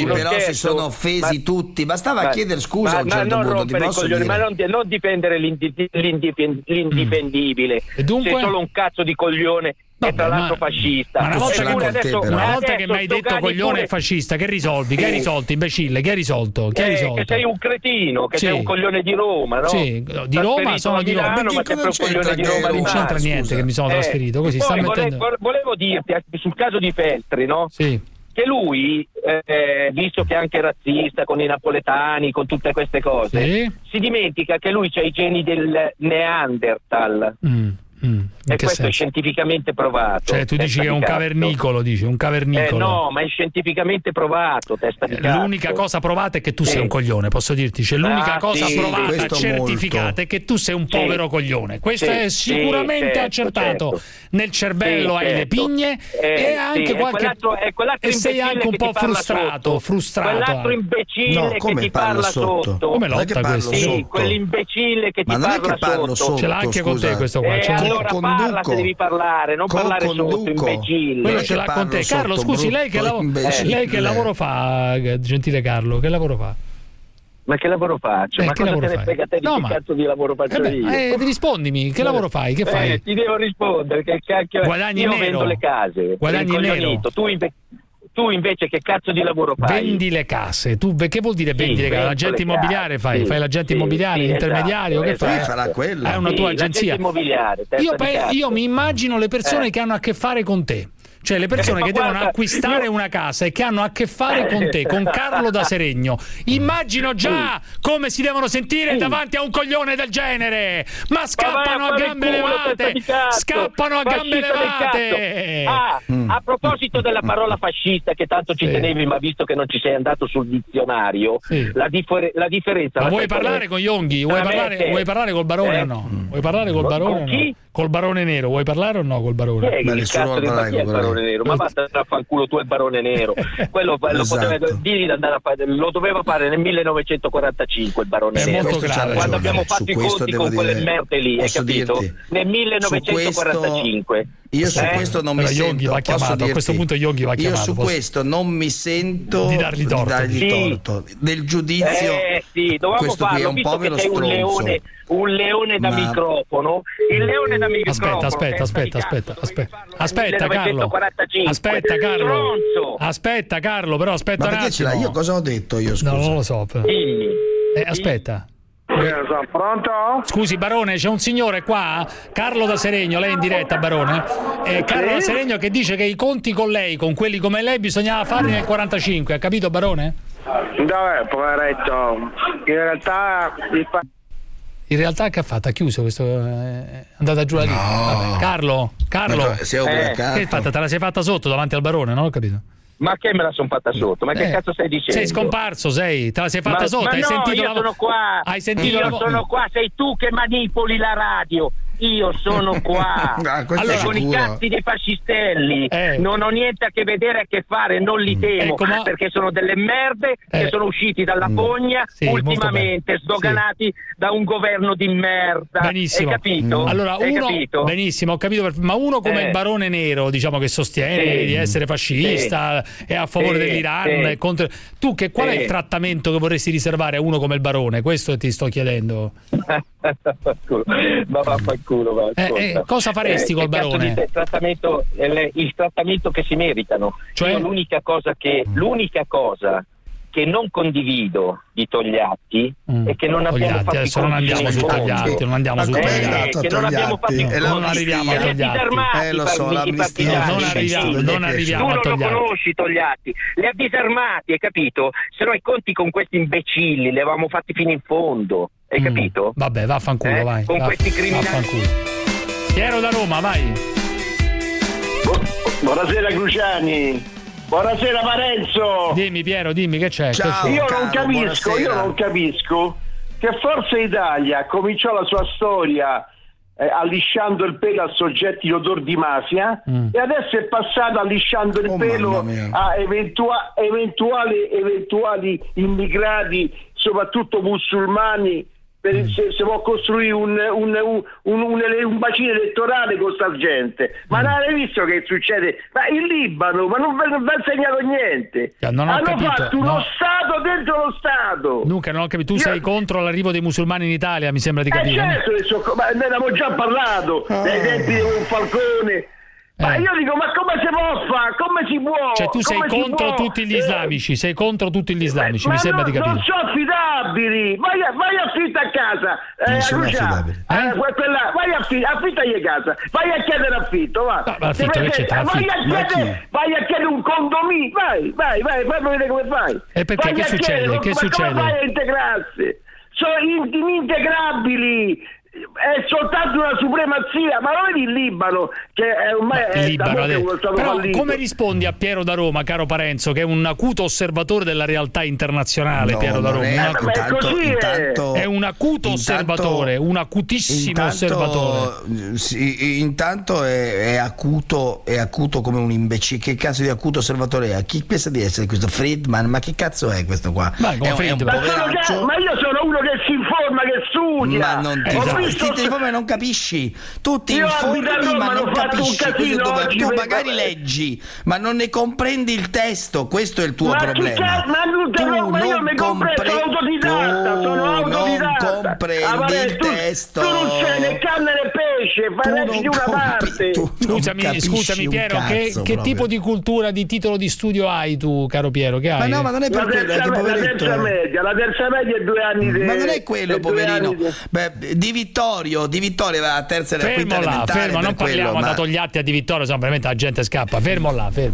però scherzo, si sono offesi ma, tutti, bastava ma, chiedere scusa ma, a un certo ma non punto, ti posso coglioni, dire. ma non, non difendere l'indi, l'indif- l'indifendibile. E dunque? Sei solo un cazzo di coglione. E tra l'altro ma, fascista. Ma una volta, Eppure adesso, una volta adesso che mi hai detto stogani coglione pure... e fascista, che risolvi? Che hai risolto, imbecille? Che hai risolto? Che hai Eh, risolto? che sei un cretino, che Sì. sei un coglione di Roma, no? Sì, di Roma sono di Roma. Milano, ma sei un coglione di Roma. Non c'entra niente che mi sono trasferito, così Poi sta volevo, mettendo. volevo dirti sul caso di Feltri, no? Sì. Che lui, eh, visto che è anche razzista con i napoletani, con tutte queste cose, Sì. si dimentica che lui c'ha i geni del Neanderthal. Mm, mm. E che questo senso? è scientificamente provato. Cioè tu dici testa che è di un cazzo. cavernicolo, dici, un Eh cavernicolo. no, ma è scientificamente provato, testa di cazzo. L'unica cosa provata è che tu Sì. sei un coglione, posso dirti. Cioè, l'unica Ah, cosa sì, provata, questo certificata, molto. è che tu sei un Sì. povero coglione. Questo Sì, è sì, sicuramente certo, accertato. certo. Nel cervello Sì, hai le certo. pigne Eh, e anche sì, è qualche quell'altro- è quell'altro e sei imbecille anche un che po' ti parla frustrato, sotto. frustrato. Quell'altro anche. imbecille No, che come ti parla parla sotto? sotto. Come Non è lotta che parlo questo? Sì, sotto. quell'imbecille che Ma ti non è parla che parlo sotto. sotto, Ce l'ha anche con te scusa. questo qua. Eh, ce l'ha- allora parla se devi parlare, non parlare sotto, conduco. imbecille. Quello che ce l'ha con te. parlo Carlo, sotto, scusi, lei che, brutto lavo- imbecille. lei che lavoro fa, gentile Carlo? Che lavoro fa? Ma che lavoro faccio? Eh, ma che cosa lavoro te ne fai? frega te di No, che ma- cazzo di lavoro faccio Eh beh, io? eh, rispondimi, che lavoro fai? Che fai? Eh, ti devo rispondere, che cacchio è? Guadagni Io nero? vendo le case. Guadagni rincoglionito. Tu, inve- tu invece che cazzo di lavoro fai? Vendi le case. Tu che vuol dire Sì, vendi le case? vendo L'agente le immobiliare case, fai? sì, Fai l'agente sì, immobiliare, sì, intermediario? esatto, Che fai? esatto. Farà quello. Hai una Sì, tua l'agente agenzia. immobiliare, testa Io, di pe- cazzo. io mi immagino le persone Eh. che hanno a che fare con te. Cioè le persone Eh, che ma devono guarda, acquistare io- una casa e che hanno a che fare con te, con Carlo da Seregno. Immagino già come si devono sentire davanti a un coglione del genere. Ma scappano a vai a fare gambe il culo, levate. testa di cazzo. Scappano a gambe Fascista del levate. cazzo. Ah, a proposito della parola fascista che tanto ci Sì. tenevi, ma visto che non ci sei andato sul dizionario, Sì. la, differ- la differenza. Ma la vuoi sai qual parlare è? con Yonghi? Vuoi Veramente? parlare, vuoi parlare col barone Eh? o no? Vuoi parlare col Con- barone con o no? chi? Col barone nero, vuoi parlare o no col barone? Chi è Beh, il nessuno cazzo di vuole ma chi è il parlare con barone nero? Ma basta a fanculo tu e il barone nero. Quello lo Esatto. poteva digli di andare a fare, lo doveva fare nel millenovecentoquarantacinque il barone È nero. molto questo c'ha grave. Quando ragione. abbiamo Su fatto i questo conti devo con quelle dire- merde lì, hai posso capito? dirti? Nel millenovecentoquarantacinque. Io su Eh? questo non mi Però Yonghi sento, va posso chiamato, a dirti, questo punto Yonghi va io chiamato, su posso- questo non mi sento Di dargli torto. Sì. torto. Del giudizio, Eh sì, dovevamo questo qui è farlo, un visto che povero sei un stronzo. leone, un leone da Ma- microfono. Il leone da microfono. Aspetta, aspetta, testa aspetta, di cazzo, aspetta, dovevi aspetta. farlo nel Aspetta, Carlo. millenovecentoquarantacinque. Aspetta, Carlo. Stronzo. Aspetta, Carlo, però aspetta Ma un perché ce attimo. l'hai? Io cosa ho detto io, scusa? No, non lo so. però. Dimmi. Eh, aspetta. Pronto? Scusi, Barone, c'è un signore qua, Carlo da Seregno, lei in diretta, Barone. Eh, Carlo da Seregno che dice che i conti con lei, con quelli come lei, bisognava farli nel quarantacinque, ha capito, Barone? Dov'è, poveretto? In realtà il fa- In realtà che ha fatto? Ha chiuso questo. È andata giù la linea. Vabbè, Carlo, Carlo. Ma si è ubriacato. Che hai fatto? Te la sei fatta sotto davanti al Barone, non ho capito? Ma che me la sono fatta sotto? Ma che Eh, cazzo stai dicendo? Sei scomparso, sei, te la sei fatta ma, sotto, ma hai no, sentito io la sono qua. Hai sentito io la vo- sono qua, sei tu che manipoli la radio. Io sono qua. Ah, questo E è con i sicuro. cazzi dei fascistelli Eh. non ho niente a che vedere, a che fare, non li temo, Ecco, ma- perché sono delle merde Eh. che sono usciti dalla fogna Sì, molto ultimamente, bene. sdoganati da un governo di merda. Benissimo. Hai capito? Allora, Hai uno, capito? benissimo, ho capito, per- ma uno come Eh. il Barone Nero, diciamo che sostiene Sì. di essere fascista, è a favore Sì, dell'Iran, sì. è contro... tu che qual è Sì. il trattamento che vorresti riservare a uno come il Barone? Questo ti sto chiedendo. Ma vaffanculo, va, Eh, ascolta. eh, cosa faresti col che cazzo Barone? di te- trattamento, il, il trattamento che si meritano. Cioè? Io l'unica cosa che l'unica cosa che non condivido di Togliatti Mm. è che non abbiamo Togliatti, fatto adesso i non conti andiamo fino su in fondo. Togliatti, non andiamo Ma su com'è Eh, Togliatti. andato a che non abbiamo fatto i Togliatti? conti. E Non arriviamo a E li ha Togliatti. disarmati Eh, lo i so, par- i l'amnistia partigiani. non arriviamo, non Tu arriviamo a non lo Togliatti. conosci Togliatti, li ha disarmati, hai capito? Se no i conti con questi imbecilli li avevamo fatti fino in fondo, hai Mm. capito? Vabbè, vaffanculo, Eh, vai. con va- questi criminali. Vaffanculo. Piero da Roma, vai. Buonasera Cruciani. Buonasera Parenzo. Dimmi Piero, dimmi che c'è. Ciao. Che c'è? Io caro, non capisco, io buonasera. non capisco che Forza Italia cominciò la sua storia eh, allisciando il pelo a soggetti in odor di mafia Mm. e adesso è passata allisciando il Oh, pelo mamma mia. a eventua- eventuali, eventuali immigrati, soprattutto musulmani, per, se, se vuol costruire un, un, un, un, un, un bacino elettorale con sta gente. Ma mm. non avete visto che succede? Ma in Libano, ma non vi ha insegnato niente. Non ho Hanno capito, fatto uno no. Stato dentro lo Stato. Luca, non ho capito, tu Io... sei contro l'arrivo dei musulmani in Italia, mi sembra di capire. Eh certo, ne so, ma ne abbiamo già parlato, oh. dai tempi di un Falcone. Ma Eh. io dico, ma come si può fare? Come si può? Cioè tu sei Come si contro può? tutti gli Eh, islamici, sei contro tutti gli islamici, ma mi sembra non, di capire. non sono affidabili. Vai a, vai affitta a casa. Eh, Non sono Lucia, affidabili. eh, que- quella, vai affitta, affittagli casa. Vai a chiedere affitto, va. Ma- ma affitto, Ti che presenti- c'entra, vai, a affitto? Ma chiedere, vai a chiedere un condominio. Vai, vai, vai, fai vedere come fai. E perché? Vai Che a succede? chiedere, Che ma succede? come fai a integrarsi? Sono in- inintegrabili. È soltanto una supremazia, ma non in Libano, che è ormai è Libano, da molto adesso. uno stato Però fallito. come rispondi a Piero da Roma, caro Parenzo, che è un acuto osservatore della realtà internazionale? No, Piero da non Roma è, un acuto- ma è intanto, così, eh. intanto- è un acuto intanto- osservatore, un acutissimo intanto, osservatore. sì, intanto è, è acuto, è acuto come un imbecille. Che cazzo di acuto osservatore è? Chi pensa di essere questo Friedman? Ma che cazzo è questo qua? Ma come è, un- è un Friedman? Ma, sono poveraccio. già- ma io sono uno che si informa, che studia. Ma non ti Ho fa- visto- ti- ti informi e non capisci. Tu ti Io abito a informi Roma, ma hanno non fatto un capisci. Questo è il casino tuo- oggi tu per- magari leggi, ma non ne comprendi il testo. Questo è il tuo Ma chi problema. ca- ma non te Tu lo- ma io non mi comprendo, sono compre- autodidatta, tu sono autodidatta. non comprendi Ah, vabbè, il tu, testo. Tu non sei né canne né pesce, Tu fai leggi non di una compi- parte. tu non Scusami, capisci scusami un Piero, che, cazzo che proprio. tipo di cultura, di titolo di studio hai tu, caro Piero? Che hai? Ma no, ma non è per La quello, è terza, che la poveretto. terza media, la terza media è due anni di. Ma non è quello, è due poverino. anni di- Beh, di Vittorio, di Vittorio va a terza e la quinta Fermo là, elementare. fermo, per non parliamo, quello, ha ma- dato gli atti a Di Vittorio, se no veramente la gente scappa. Fermo là, fermo.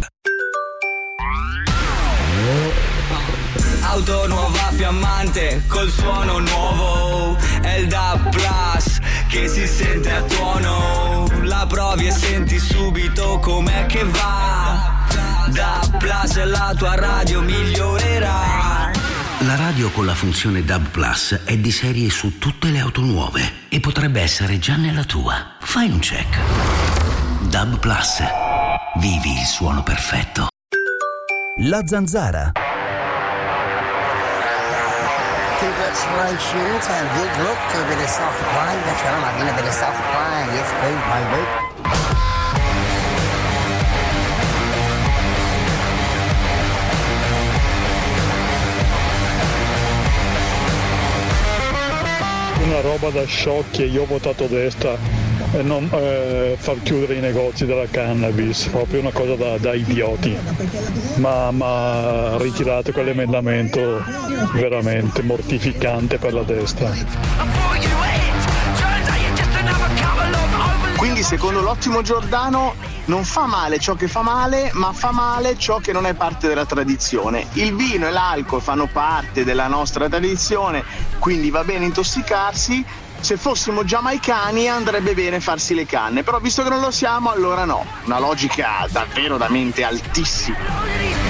Auto nuova fiammante col suono nuovo, è il D A B Plus che si sente a tuono, la provi e senti subito com'è che va. D A B Plus la tua radio migliorerà. La radio con la funzione D A B Plus è di serie su tutte le auto nuove e potrebbe essere già nella tua. Fai un check. D A B Plus. Vivi il suono perfetto. La Zanzara. Congratulations and good luck to a bit of soft play. That's what I'm having, a bit of soft play. Yes, please, baby. Una roba da sciocchi, io ho votato destra e non eh, far chiudere i negozi della cannabis, proprio una cosa da, da idioti. Ma, ma ritirate quell'emendamento veramente mortificante per la destra. Quindi secondo l'ottimo Giordano non fa male ciò che fa male, ma fa male ciò che non è parte della tradizione. Il vino e l'alcol fanno parte della nostra tradizione, quindi va bene intossicarsi. Se fossimo giamaicani andrebbe bene farsi le canne, però visto che non lo siamo, allora no. Una logica davvero da mente altissima.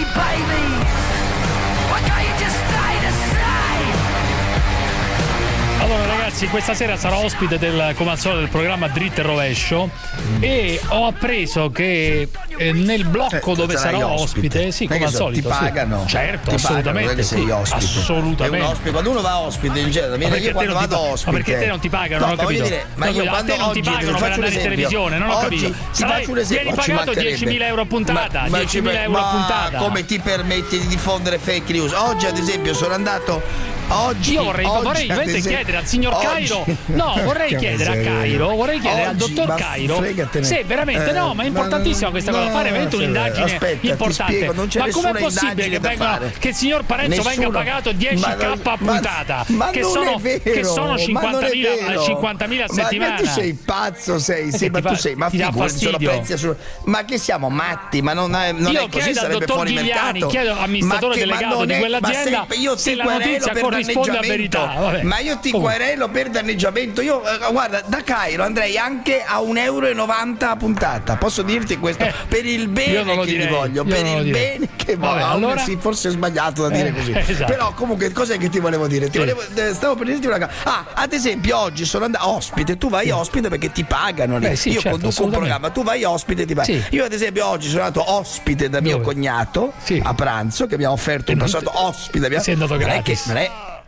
Allora ragazzi, questa sera sarò ospite del, come al solito, del programma Dritto e Rovescio mm. e ho appreso che eh, nel blocco Eh, dove sarai sarò ospite. ospite, sì, Non è come al che so, solito, ti sì. pagano. Certo, Ti assolutamente. pagano, non è che sei sì, ospite. assolutamente. È un ospite. Quando uno va ospite in genere, Ma perché io quando te non ti vado pa- ospite. ma perché te non ti pagano? No, Non ho ma voglio capito. dire, ma No, io a quando te non ti oggi pagano ti per faccio un andare in esempio. televisione, non ho Oggi capito. ti Sarai- faccio un esempio, vieni ma ci pagato mancherebbe. diecimila euro a puntata, Ma- ma ci- diecimila euro a ma puntata. come ti permetti di diffondere fake news? Oggi ad esempio sono andato oggi Io vorrei, oggi, vorrei ad veramente esempio- chiedere al signor oggi- Cairo, no, vorrei Che chiedere a miseria. Cairo, vorrei chiedere al Oggi, dottor ma Cairo, fregatene. se veramente Eh, no, ma è importantissima ma- questa no, cosa, fare veramente sì, un'indagine aspetta, ti importante. spiego, non c'è Ma com'è nessuna possibile indagine che, da vengono, fare. che il signor Parenzo Nessuno. venga pagato dieci Ma k non- a puntata, ma, ma che, non sono, è vero, che sono ma non è cinquantamila vero. cinquantamila a Ma- settimana? Ma tu sei pazzo, sei, Eh, sì, che ma ti tu fa- sei, ma ti dà figurati, sono fastidio. pezzi assolut- ma che siamo matti, ma non è, non Io è così, chiedo al sarebbe dottor fuori Giuliani, mercato. chiedo all'amministratore Ma che- ma delegato non di è- quell'azienda ma se io se ti la querelo notizia per corrisponde a danneggiamento. verità. Vabbè. Ma io ti Comunque. querelo per danneggiamento. Io eh, guarda, da Cairo andrei anche a un euro e novanta a puntata. Posso dirti questo? Eh, per il io bene non lo che direi, ti voglio, io per non lo il direi. bene che Vabbè, voglio. allora- Sì, forse è sbagliato da dire Eh, così. esatto. Però comunque cos'è che ti volevo dire? Ti Sì. volevo, eh, stavo per dirti una cosa. Ah, ad esempio oggi sono andato ospite, tu vai ospite perché ti pagano lì. Eh, sì, io certo, conduco un assolutamente. programma, tu vai ospite e ti pagano. Sì. Io ad esempio oggi sono andato ospite da mio Dove? cognato Sì. a pranzo che mi ha offerto E un non passato ti- ospite. sei andato non è che gratis. non è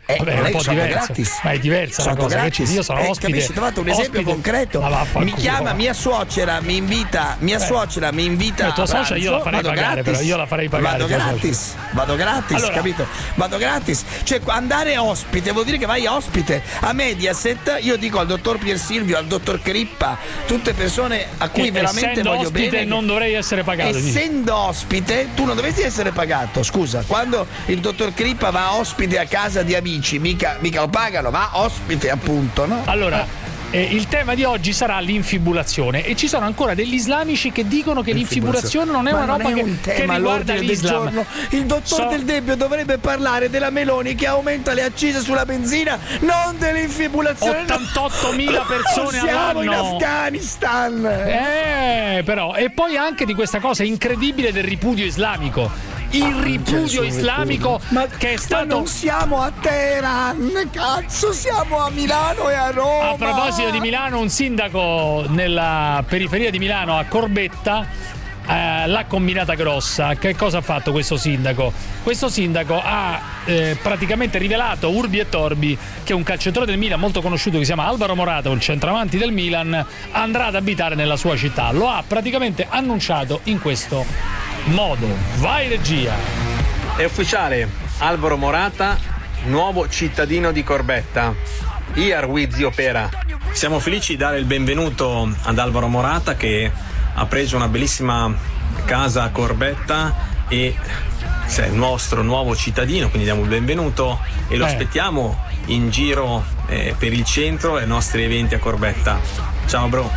Eh, Vabbè, è un po' diverso, gratis. ma è diversa la cosa. Gratis. Io sono eh, ospite. Capisci? Ho trovato un esempio ospite. concreto. Mi chiama mia suocera, mi invita, mia eh. suocera mi invita. Eh, tua a pranzo, suocera io la farei vado pagare, gratis. però io la farei pagare. Vado gratis, vado gratis, allora, capito? Vado gratis. Cioè, andare ospite vuol dire che vai ospite. A Mediaset io dico al dottor Pier Silvio, al dottor Crippa, tutte persone a cui che veramente voglio bene. Non dovrei essere pagato. Essendo ospite, tu non dovresti essere pagato. Scusa, quando il dottor Crippa va ospite a casa di amici, mica, mica lo pagano, va ospite appunto, no? Allora, eh, il tema di oggi sarà l'infibulazione e ci sono ancora degli islamici che dicono che l'infibulazione non è Ma una non roba è che, un che tema riguarda all'ordine del l'Islam. giorno. Il dottor So- Del Debbio dovrebbe parlare della Meloni che aumenta le accise sulla benzina, non dell'infibulazione. ottantottomila persone Siamo all'anno. in Afghanistan. Eh, però, e poi anche di questa cosa incredibile del ripudio islamico. Il ripudio islamico ma che è stato. Ma non siamo a Teheran, cazzo, siamo a Milano e a Roma. A proposito di Milano, un sindaco nella periferia di Milano, a Corbetta, eh, l'ha combinata grossa. Che cosa ha fatto questo sindaco? Questo sindaco ha eh, praticamente rivelato urbi e torbi che un calciatore del Milan molto conosciuto che si chiama Alvaro Morata, il centravanti del Milan, andrà ad abitare nella sua città. Lo ha praticamente annunciato in questo modo. Vai regia. È ufficiale, Alvaro Morata, nuovo cittadino di Corbetta. Iar we zio Pera. Siamo felici di dare il benvenuto ad Alvaro Morata che ha preso una bellissima casa a Corbetta e è il nostro nuovo cittadino, quindi diamo il benvenuto e lo eh. aspettiamo in giro eh, per il centro e ai nostri eventi a Corbetta. Ciao bro.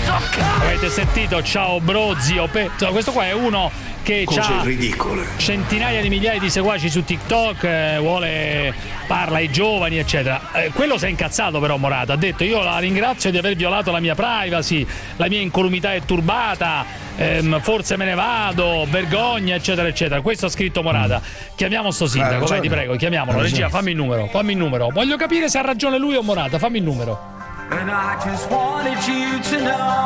Avete sentito? Ciao bro, zio Pe. Questo qua è uno che ha centinaia di migliaia di seguaci su TikTok, eh, vuole, parla ai giovani, eccetera. Eh, quello si è incazzato però Morata, ha detto: io la ringrazio di aver violato la mia privacy, la mia incolumità è turbata, ehm, forse me ne vado, vergogna, eccetera, eccetera. Questo ha scritto Morata. Chiamiamo sto sindaco, vai, ti prego, chiamiamolo. Regia, fammi il numero, fammi il numero. Voglio capire se ha ragione lui o Morata, fammi il numero. And I just wanted you to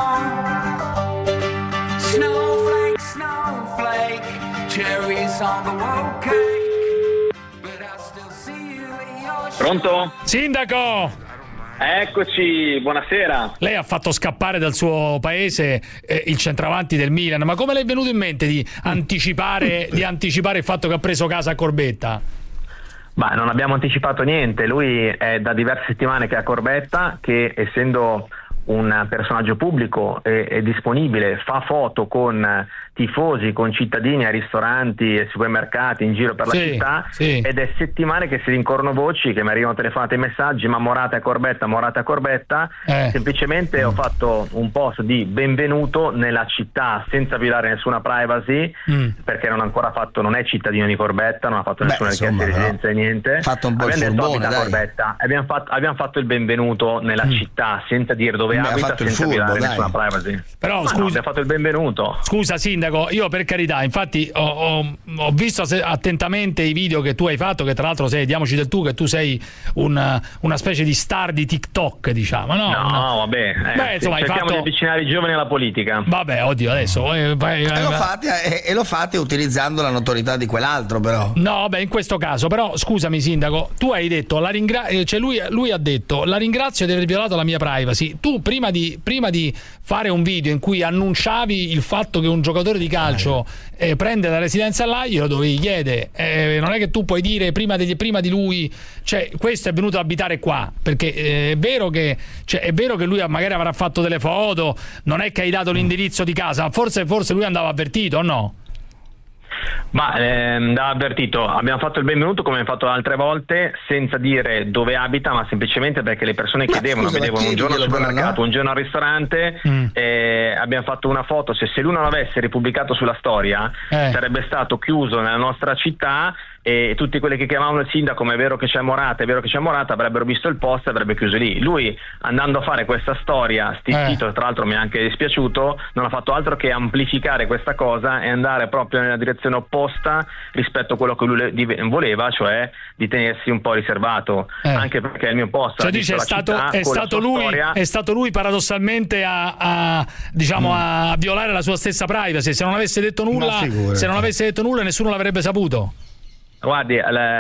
know, snowflake, snowflake, cherries on the road cake, but I still see you in your Pronto? Sindaco! Eccoci, buonasera. Lei ha fatto scappare dal suo paese eh, il centravanti del Milan, ma come le è venuto in mente di anticipare, di anticipare il fatto che ha preso casa a Corbetta? Ma non abbiamo anticipato niente, lui è da diverse settimane che è a Corbetta, che essendo un personaggio pubblico è, è disponibile, fa foto con tifosi, con cittadini a ristoranti e supermercati in giro per la sì, città sì. Ed è settimane che si rincorrono voci, che mi arrivano telefonate e messaggi: ma Morata è a Corbetta, Morata è a Corbetta. eh. Semplicemente mm. ho fatto un post di benvenuto nella città senza violare nessuna privacy, mm. perché non ha ancora fatto, non è cittadino di Corbetta, non ha fatto nessuna Beh, richiesta di insomma, residenza e niente. Fatto un po' il abbiamo detto furbone, abita a dai. Corbetta, abbiamo fatto, abbiamo fatto il benvenuto nella mm. città senza dire dove Beh, ha abita, fatto il senza furbo, violare dai. nessuna privacy. Però Ma scusa, no, abbiamo fatto il benvenuto. Scusa sindaco, io per carità, infatti ho, ho, ho visto se- attentamente i video che tu hai fatto, che tra l'altro sei, diamoci del tu, che tu sei un, una specie di star di TikTok, diciamo, no? No, no vabbè, eh, Beh, insomma, hai cerchiamo fatto... di avvicinare i giovani alla politica. Vabbè, oddio, adesso eh, vai, E vai, lo, vai. fate, e, e lo fate utilizzando la notorietà di quell'altro, però. No, beh, in questo caso, però, scusami, sindaco, tu hai detto, la ringra- eh, cioè lui, lui ha detto, la ringrazio di aver violato la mia privacy. Tu, prima di, prima di fare un video in cui annunciavi il fatto che un giocatore di calcio eh, prende la residenza là, glielo dovevi chiedere. Eh, non è che tu puoi dire prima di, prima di lui, cioè, questo è venuto ad abitare qua, perché eh, è vero che, cioè, è vero che lui magari avrà fatto delle foto, non è che hai dato l'indirizzo di casa, forse, forse lui andava avvertito o no? Ma ehm, da avvertito, abbiamo fatto il benvenuto come abbiamo fatto altre volte, senza dire dove abita, ma semplicemente perché le persone Ma chiedevano, scusa, vedevano un giorno al chiedilo, supermercato, no? un giorno al ristorante, Mm. eh, abbiamo fatto una foto. Se, se lui non avesse ripubblicato sulla storia, Eh. sarebbe stato chiuso nella nostra città e tutti quelli che chiamavano il sindaco, ma è vero che c'è Morata, è vero che c'è Morata, avrebbero visto il post e avrebbe chiuso lì. Lui, andando a fare questa storia, stizzito, Eh. tra l'altro mi è anche dispiaciuto, non ha fatto altro che amplificare questa cosa e andare proprio nella direzione opposta rispetto a quello che lui le- di- voleva, cioè di tenersi un po' riservato, Eh. anche perché il mio post Cioè ha dice, visto è la stato, città è con la stato sua lui storia. è stato lui paradossalmente a, a diciamo a violare la sua stessa privacy. Se non avesse detto nulla, Ma figurati. se non avesse detto nulla nessuno l'avrebbe saputo. Guardi,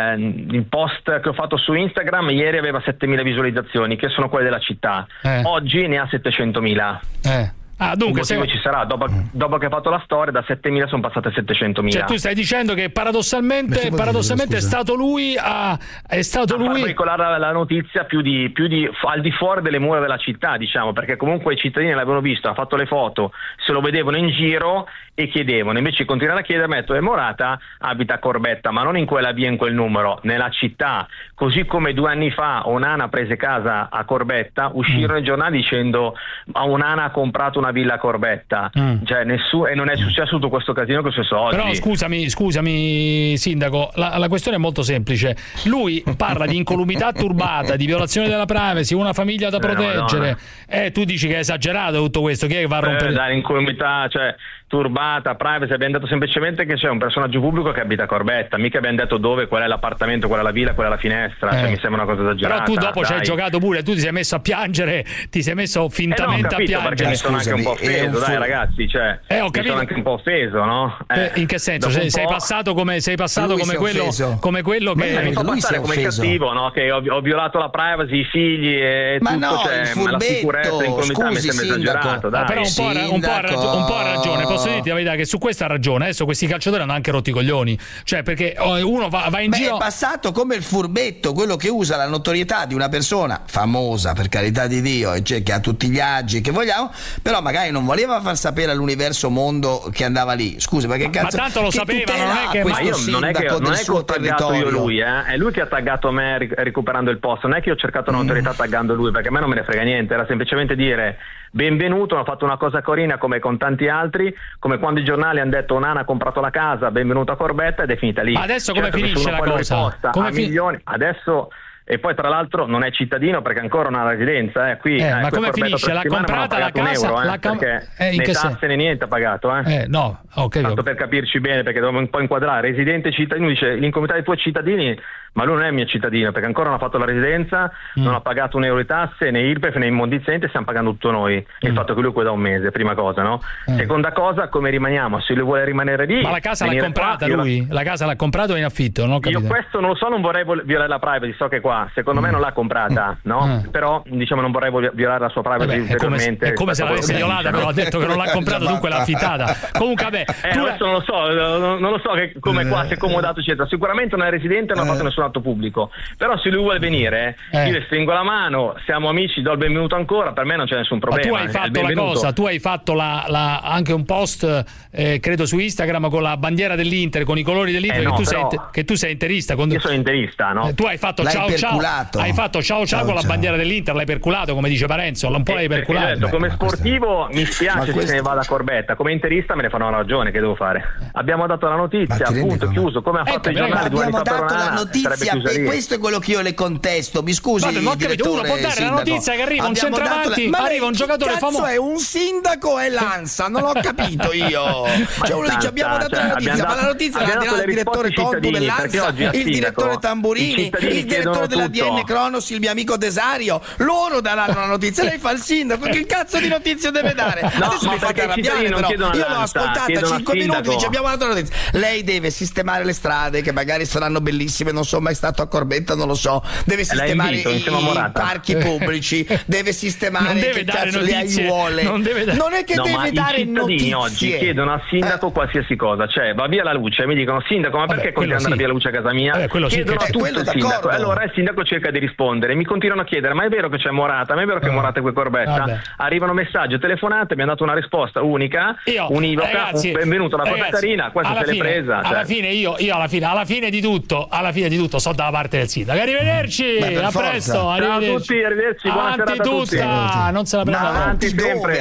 il post che ho fatto su Instagram ieri aveva settemila visualizzazioni, che sono quelle della città. Eh. Oggi ne ha settecentomila. Eh. Ah, dunque, se... ci sarà, dopo, dopo che ha fatto la storia, da settemila sono passate a settecentomila. Cioè tu stai dicendo che paradossalmente, paradossalmente dire, è stato lui a è stato a lui far veicolare la, la notizia più di, più di al di fuori delle mura della città, diciamo, perché comunque i cittadini l'avevano visto, ha fatto le foto, se lo vedevano in giro e chiedevano, invece continuano a chiedere, metto, Morata abita a Corbetta, ma non in quella via, in quel numero, nella città, così come due anni fa Onana prese casa a Corbetta, uscirono mm. i giornali dicendo Onana ha comprato una villa a Corbetta, mm. cioè nessuno, e non è successo tutto questo casino che è successo oggi. Però scusami, scusami sindaco, la, la questione è molto semplice. Lui parla di incolumità turbata, di violazione della privacy, una famiglia da proteggere, e eh, tu dici che è esagerato tutto questo, chi è che va a rompere? Eh, dai, incolumità, cioè turbata, privacy, abbiamo detto semplicemente che c'è un personaggio pubblico che abita a Corbetta, mica abbiamo detto dove, qual è l'appartamento, qual è la villa, qual è la finestra, eh. cioè mi sembra una cosa esagerata. Però tu dopo dai. ci hai giocato pure, tu ti sei messo a piangere, ti sei messo fintamente eh no, a piangere. Mi sono anche un po' offeso, dai ragazzi, cioè eh, ho mi sono anche un po' offeso, no? Eh, in che senso? Sei, sei passato come sei passato come quello, come quello che mi fa passare come cattivo, no? Che ho, ho violato la privacy, i figli e ma tutto, no, cioè, furbetto, la sicurezza, l'incolumità mi sembra esagerato, dai. Ah, però un po', un, po ragio- un po' ha ragione, posso dirti la verità che su questa ha ragione. Adesso questi calciatori hanno anche rotti i coglioni, cioè perché uno va, va in Beh, giro. È passato come il furbetto, quello che usa la notorietà di una persona famosa, per carità di Dio, cioè, che ha tutti gli agi che vogliamo, però magari non voleva far sapere all'universo mondo che andava lì. Scusi, ma che cazzo? Ma tanto lo sapevano, non è che ma io non è che, non è che ho taggato territorio. io lui, eh? È lui che ha taggato me recuperando il posto, non è che io ho cercato un'autorità mm. taggando lui, perché a me non me ne frega niente, era semplicemente dire benvenuto, hanno fatto una cosa carina come con tanti altri, come quando i giornali hanno detto Onana ha comprato la casa, benvenuto a Corbetta, ed è finita lì. Ma adesso come certo finisce la cosa? Come a fi- milioni adesso, e poi tra l'altro non è cittadino perché ancora non ha residenza, eh. Qui, eh, eh, ma come finisce? L'ha comprata la casa? Euro, eh, la cam- perché eh, né tasse né niente ha pagato, eh. eh no, ok. Tanto per capirci bene, perché dobbiamo un po' inquadrare residente cittadino, dice l'incomunità dei tuoi cittadini, ma lui non è mio cittadino perché ancora non ha fatto la residenza, mm. non ha pagato un euro di tasse né I R P E F né immondizia, stiamo pagando tutto noi. Mm. Il fatto che lui qua da un mese, prima cosa, no? Mm. Seconda cosa, come rimaniamo? Se lui vuole rimanere lì, ma la casa l'ha comprata qua, lui? La... la casa l'ha comprata o in affitto? Non ho capito. Io questo non lo so, non vorrei violare la privacy, so che qua secondo mm. me non l'ha comprata, no? Mm. Però diciamo non vorrei violare la sua privacy ulteriormente. È come se l'avesse violata, però ha detto che non l'ha comprata, dunque l'ha affittata. Comunque vabbè, eh, tu adesso non lo so, non, non lo so che come qua si è comodato eccetera. Sicuramente non è residente, non ha fatto nessun atto pubblico. Però se lui vuole venire, eh. io le stringo la mano, siamo amici, do il benvenuto ancora, per me non c'è nessun problema. Ma tu hai fatto la cosa, tu hai fatto la, la, anche un post, eh, credo su Instagram, con la bandiera dell'Inter, con i colori dell'Inter, eh che, no, tu però... sei, che tu sei interista. Quando... Io sono interista, no? Eh, tu hai fatto l'hai ciao perculato. ciao, hai fatto ciao ciao, ciao con ciao. La bandiera dell'Inter, l'hai perculato, come dice Parenzo, un po' l'hai perculato. Detto, come Beh, sportivo questa... mi spiace questo... se ne vada a Corbetta, come interista me ne fanno una ragione, che devo fare? Abbiamo dato la notizia, appunto, chiuso, come ha fatto i giornali due anni fa per Abbiamo dato la notizia, e questo è quello che io le contesto. Mi scusi, Guarda, non ho capito, uno può dare sindaco. La notizia che arriva un centravanti, la... arriva un giocatore famoso. è un sindaco e l'ANSA, non ho capito io. Cioè uno dice abbiamo dato la notizia, ma la notizia l'ha dato il direttore Conto dell'ANSA, il direttore Tamburini, il direttore dell'A D N Cronos, il mio amico Desario. Loro daranno la notizia, lei fa il sindaco, che cazzo di notizia deve dare? No, adesso mi fate arrabbiare, però io l'ho ascoltata cinque minuti, dice abbiamo dato la notizia. Lei deve sistemare le strade che magari saranno bellissime, non sono mai stato a Corbetta, non lo so, deve sistemare i, i parchi pubblici, deve sistemare non deve che dare cazzo notizie, le aiuole. Non, deve da- non è che no, deve ma dare i cittadini notizie. oggi chiedono al sindaco eh. qualsiasi cosa, cioè va via la luce, mi dicono sindaco ma perché continua ad andare via la luce a casa mia? Vabbè, quello chiedono sì, a tutto il sindaco, allora il sindaco cerca di rispondere, mi continuano a chiedere ma è vero che c'è Morata, ma è vero che eh. Morata è qui Corbetta? Vabbè. Arrivano messaggi, telefonate, mi hanno dato una risposta unica, io, univoca, ragazzi, un benvenuto alla ragazzi, Corbetarina, questa se l'è presa. Alla cioè. fine io, io alla fine, alla fine di tutto, alla fine di tutto sto dalla parte del sindaco. Arrivederci, a presto, arrivederci. Ciao a tutti, arrivederci, buona avanti serata a tutti. tutta, non se la prenda avanti sempre. Dove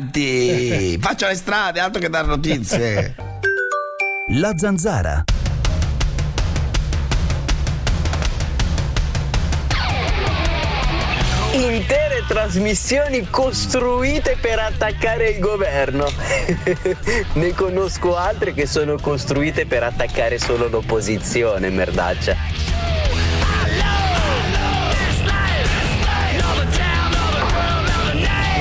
avanti? Faccia le strade, altro che dar notizie. La Zanzara. Intere trasmissioni costruite per attaccare il governo. Ne conosco altre che sono costruite per attaccare solo l'opposizione, merdaccia. Ma chi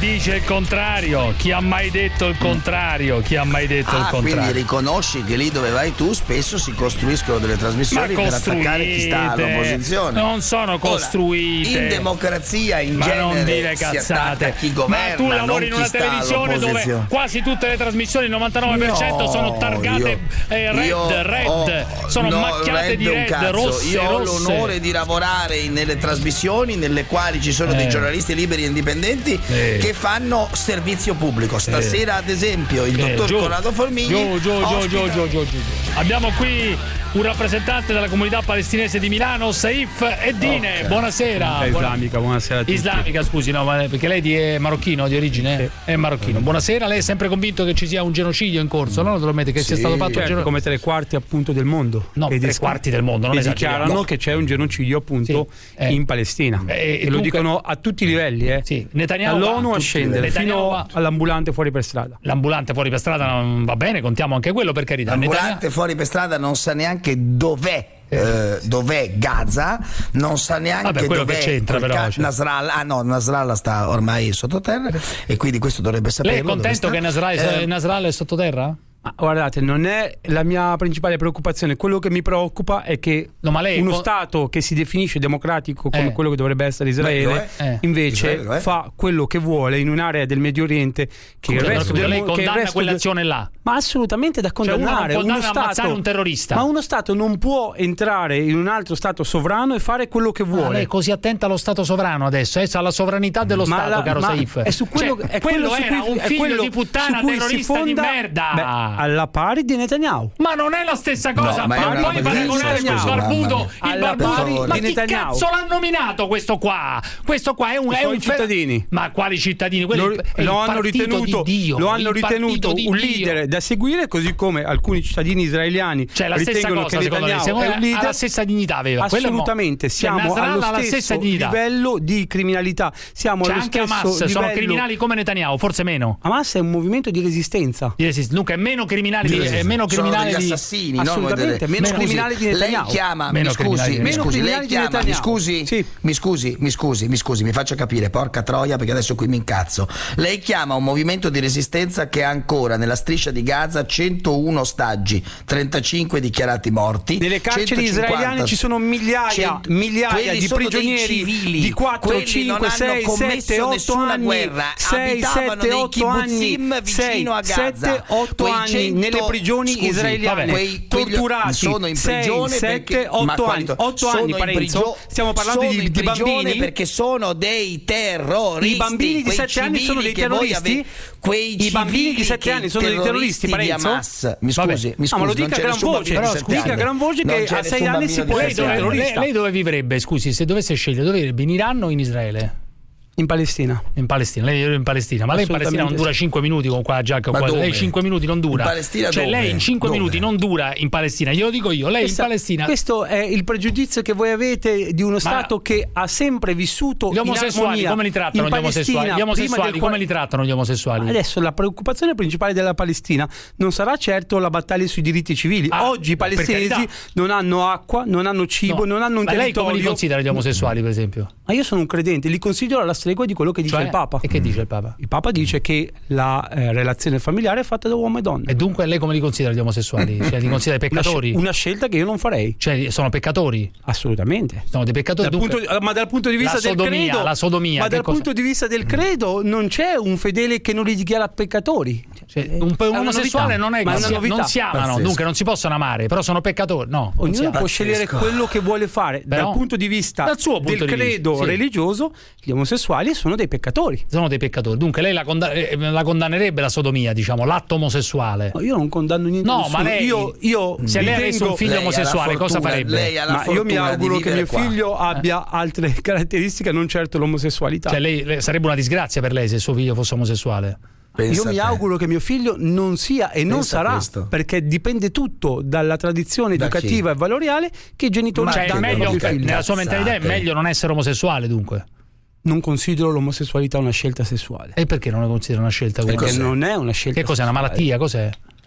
dice il contrario? Chi ha mai detto il contrario? Chi ha mai detto ah, il contrario? Quindi riconosci che lì dove vai tu spesso si costruiscono delle trasmissioni per attaccare chi sta all'opposizione. Non sono costruite. Ora, in democrazia in ma genere non dire si cazzate. attacca chi governa. Ma tu lavori in una televisione dove quasi tutte le trasmissioni, il novantanove per cento no, sono targate io, eh, red, io red, ho, sono no, macchiate red di red, cazzo. rosse. Io ho rosse. l'onore di lavorare nelle trasmissioni nelle quali ci sono eh. dei giornalisti liberi e indipendenti eh. che fanno servizio pubblico. Stasera, eh. ad esempio, il eh. dottor Corrado Formigli. Giù, giù, giù, giù, giù, giù, giù. Abbiamo qui un rappresentante della comunità palestinese di Milano, Saif Eddine. Okay. Buonasera. È islamica, buonasera a tutti. Islamica, scusi, no, perché lei è marocchino di origine? Sì. È marocchino. Buonasera, lei è sempre convinto che ci sia un genocidio in corso, no? Naturalmente che sì. sia stato fatto certo, un genocidio. Come tre quarti appunto del mondo. No, tre dis- quarti del mondo, non e dichiarano no. che c'è un genocidio appunto sì. eh. in Palestina. Eh, e, e lo dunque, dicono a tutti i livelli, eh. Sì. Netanyahu dall'ONU va, a scendere fino va. all'ambulante fuori per strada. L'ambulante fuori per strada non va bene, contiamo anche quello per carità. L'ambulante Netanyahu... fuori per strada non sa neanche dov'è. Eh, dov'è Gaza, non sa neanche Vabbè, quello dov'è che c'entra però, ca- cioè. Nasrallah. Ah no, Nasrallah sta ormai sottoterra e quindi questo dovrebbe saperlo. Lei è contento che Nasrallah, eh, Nasrallah è sottoterra? Ma guardate, non è la mia principale preoccupazione. Quello che mi preoccupa è che no, ma lei uno con... Stato che si definisce democratico come eh. quello che dovrebbe essere Israele eh. invece Israele, fa quello che vuole in un'area del Medio Oriente che il resto del lei condanna che il resto quell'azione del... là. Ma assolutamente da condannare. Cioè uno, uno Stato, un terrorista. Ma uno Stato non può entrare in un altro Stato sovrano e fare quello che vuole. Ma lei è così attenta allo Stato sovrano adesso, eh, alla sovranità dello ma Stato, la, caro Saif. È su quello, cioè, è quello, quello era cui, un figlio quello di puttana terrorista fonda, di merda. Beh, alla pari di Netanyahu. Ma non è la stessa cosa, no, ma non puoi paragonare questo barbuto, il barbuto. Ma chi cazzo l'ha nominato questo qua? Questo qua è un, è un cittadini. Ma quali cittadini? Lo, è lo hanno ritenuto, di Dio, lo hanno ritenuto un leader da seguire, così come alcuni cittadini israeliani cioè la stessa cosa, che secondo Netanyahu lei, è un leader. Ha la stessa dignità aveva. Assolutamente, siamo cioè, allo stesso stessa livello di criminalità. Siamo cioè, allo anche stesso Hamas livello. Sono criminali come Netanyahu, forse meno. Hamas è un movimento di resistenza. Di resistenza. Dunque è meno criminali di, è meno criminali sono degli di assassini, assolutamente, no? meno criminali di Netanyahu. Lei chiama, meno mi scusi, mi scusi, lei chiama, mi scusi, sì. mi scusi, mi scusi, mi scusi, mi faccia capire, porca troia, perché adesso qui mi incazzo. Lei chiama un movimento di resistenza che ha ancora nella striscia di Gaza centouno ostaggi, trentacinque dichiarati morti. Nelle carceri israeliane ci sono migliaia, cento, migliaia di prigionieri civili, di quattro, cinque, sei, sette, otto anni, guerra, sei, sette, otto anni, vicino a Gaza, sette, otto anni nelle prigioni scusi, israeliane, vabbè, quei, torturati, sono in prigione sei, perché, sette, otto anni, otto anni Parenzo, stiamo parlando sono di, in di bambini perché sono dei terroristi. I bambini di sette anni sono dei terroristi. Ave, quei I bambini di sette anni sono dei terroristi, Parenzo? Mi scusi, mi scusi, ah, ma lo dica a gran voce, però dica a gran voce che a sei anni si può essere terrorista. Lei dove vivrebbe, scusi, se dovesse scegliere, dove vivrebbe, in Iran o in Israele? In Palestina. In Palestina, lei è in Palestina, ma lei in Palestina non dura cinque minuti con qua giacca qua. Lei cinque minuti non dura. In Palestina cioè dove? lei in cinque dove? minuti non dura in Palestina, glielo dico io, lei Questa, in Palestina. Questo è il pregiudizio che voi avete di uno ma Stato che ha sempre vissuto gli omosessuali, in come li trattano gli omosessuali? Gli omosessuali come li trattano gli omosessuali? Adesso la preoccupazione principale della Palestina non sarà certo la battaglia sui diritti civili. Ah, Oggi i palestinesi non hanno acqua, non hanno cibo, no. non hanno un ma territorio. Lei come li considera gli omosessuali, per esempio? Ma io sono un credente, li considero alla stregua di quello che dice cioè, il Papa. E che dice il Papa? Il Papa dice che la eh, relazione familiare è fatta da uomo e donna. E dunque lei come li considera gli omosessuali? Cioè li considera peccatori? Una, una scelta che io non farei. Cioè sono peccatori? Assolutamente. Sono dei peccatori. Dal dunque, punto, ma dal punto di vista la del sodomia, credo, la sodomia, ma dal cosa? punto di vista del credo non c'è un fedele che non li dichiara peccatori. Cioè, un, un omosessuale non è che si, non si amano, Pazzesco. Dunque non si possono amare, però sono peccatori. No, ognuno può scegliere quello che vuole fare. Però, dal punto di vista dal suo punto del di credo vista, sì. religioso, gli omosessuali sono dei peccatori. Sono dei peccatori. Dunque lei la, condann- la condannerebbe la sodomia, diciamo, l'atto omosessuale. No, io non condanno niente. No, nessuno. ma lei io, io se lei avesse un figlio omosessuale, fortuna, cosa farebbe? Lei ha la ma io mi auguro che mio qua. figlio abbia eh. altre caratteristiche, non certo l'omosessualità. Cioè lei, lei sarebbe una disgrazia per lei se suo figlio fosse omosessuale. Pensa io mi auguro che mio figlio non sia e non Pensa sarà questo. Perché dipende tutto dalla tradizione da educativa chi? e valoriale che i genitori cioè, danno meglio, ai figli. nella sua mentalità è meglio non essere omosessuale, dunque. Non considero l'omosessualità una scelta sessuale. E perché non la considera una scelta? Perché cos'è? non è una scelta Che cos'è? Una sessuale. malattia? Cos'è?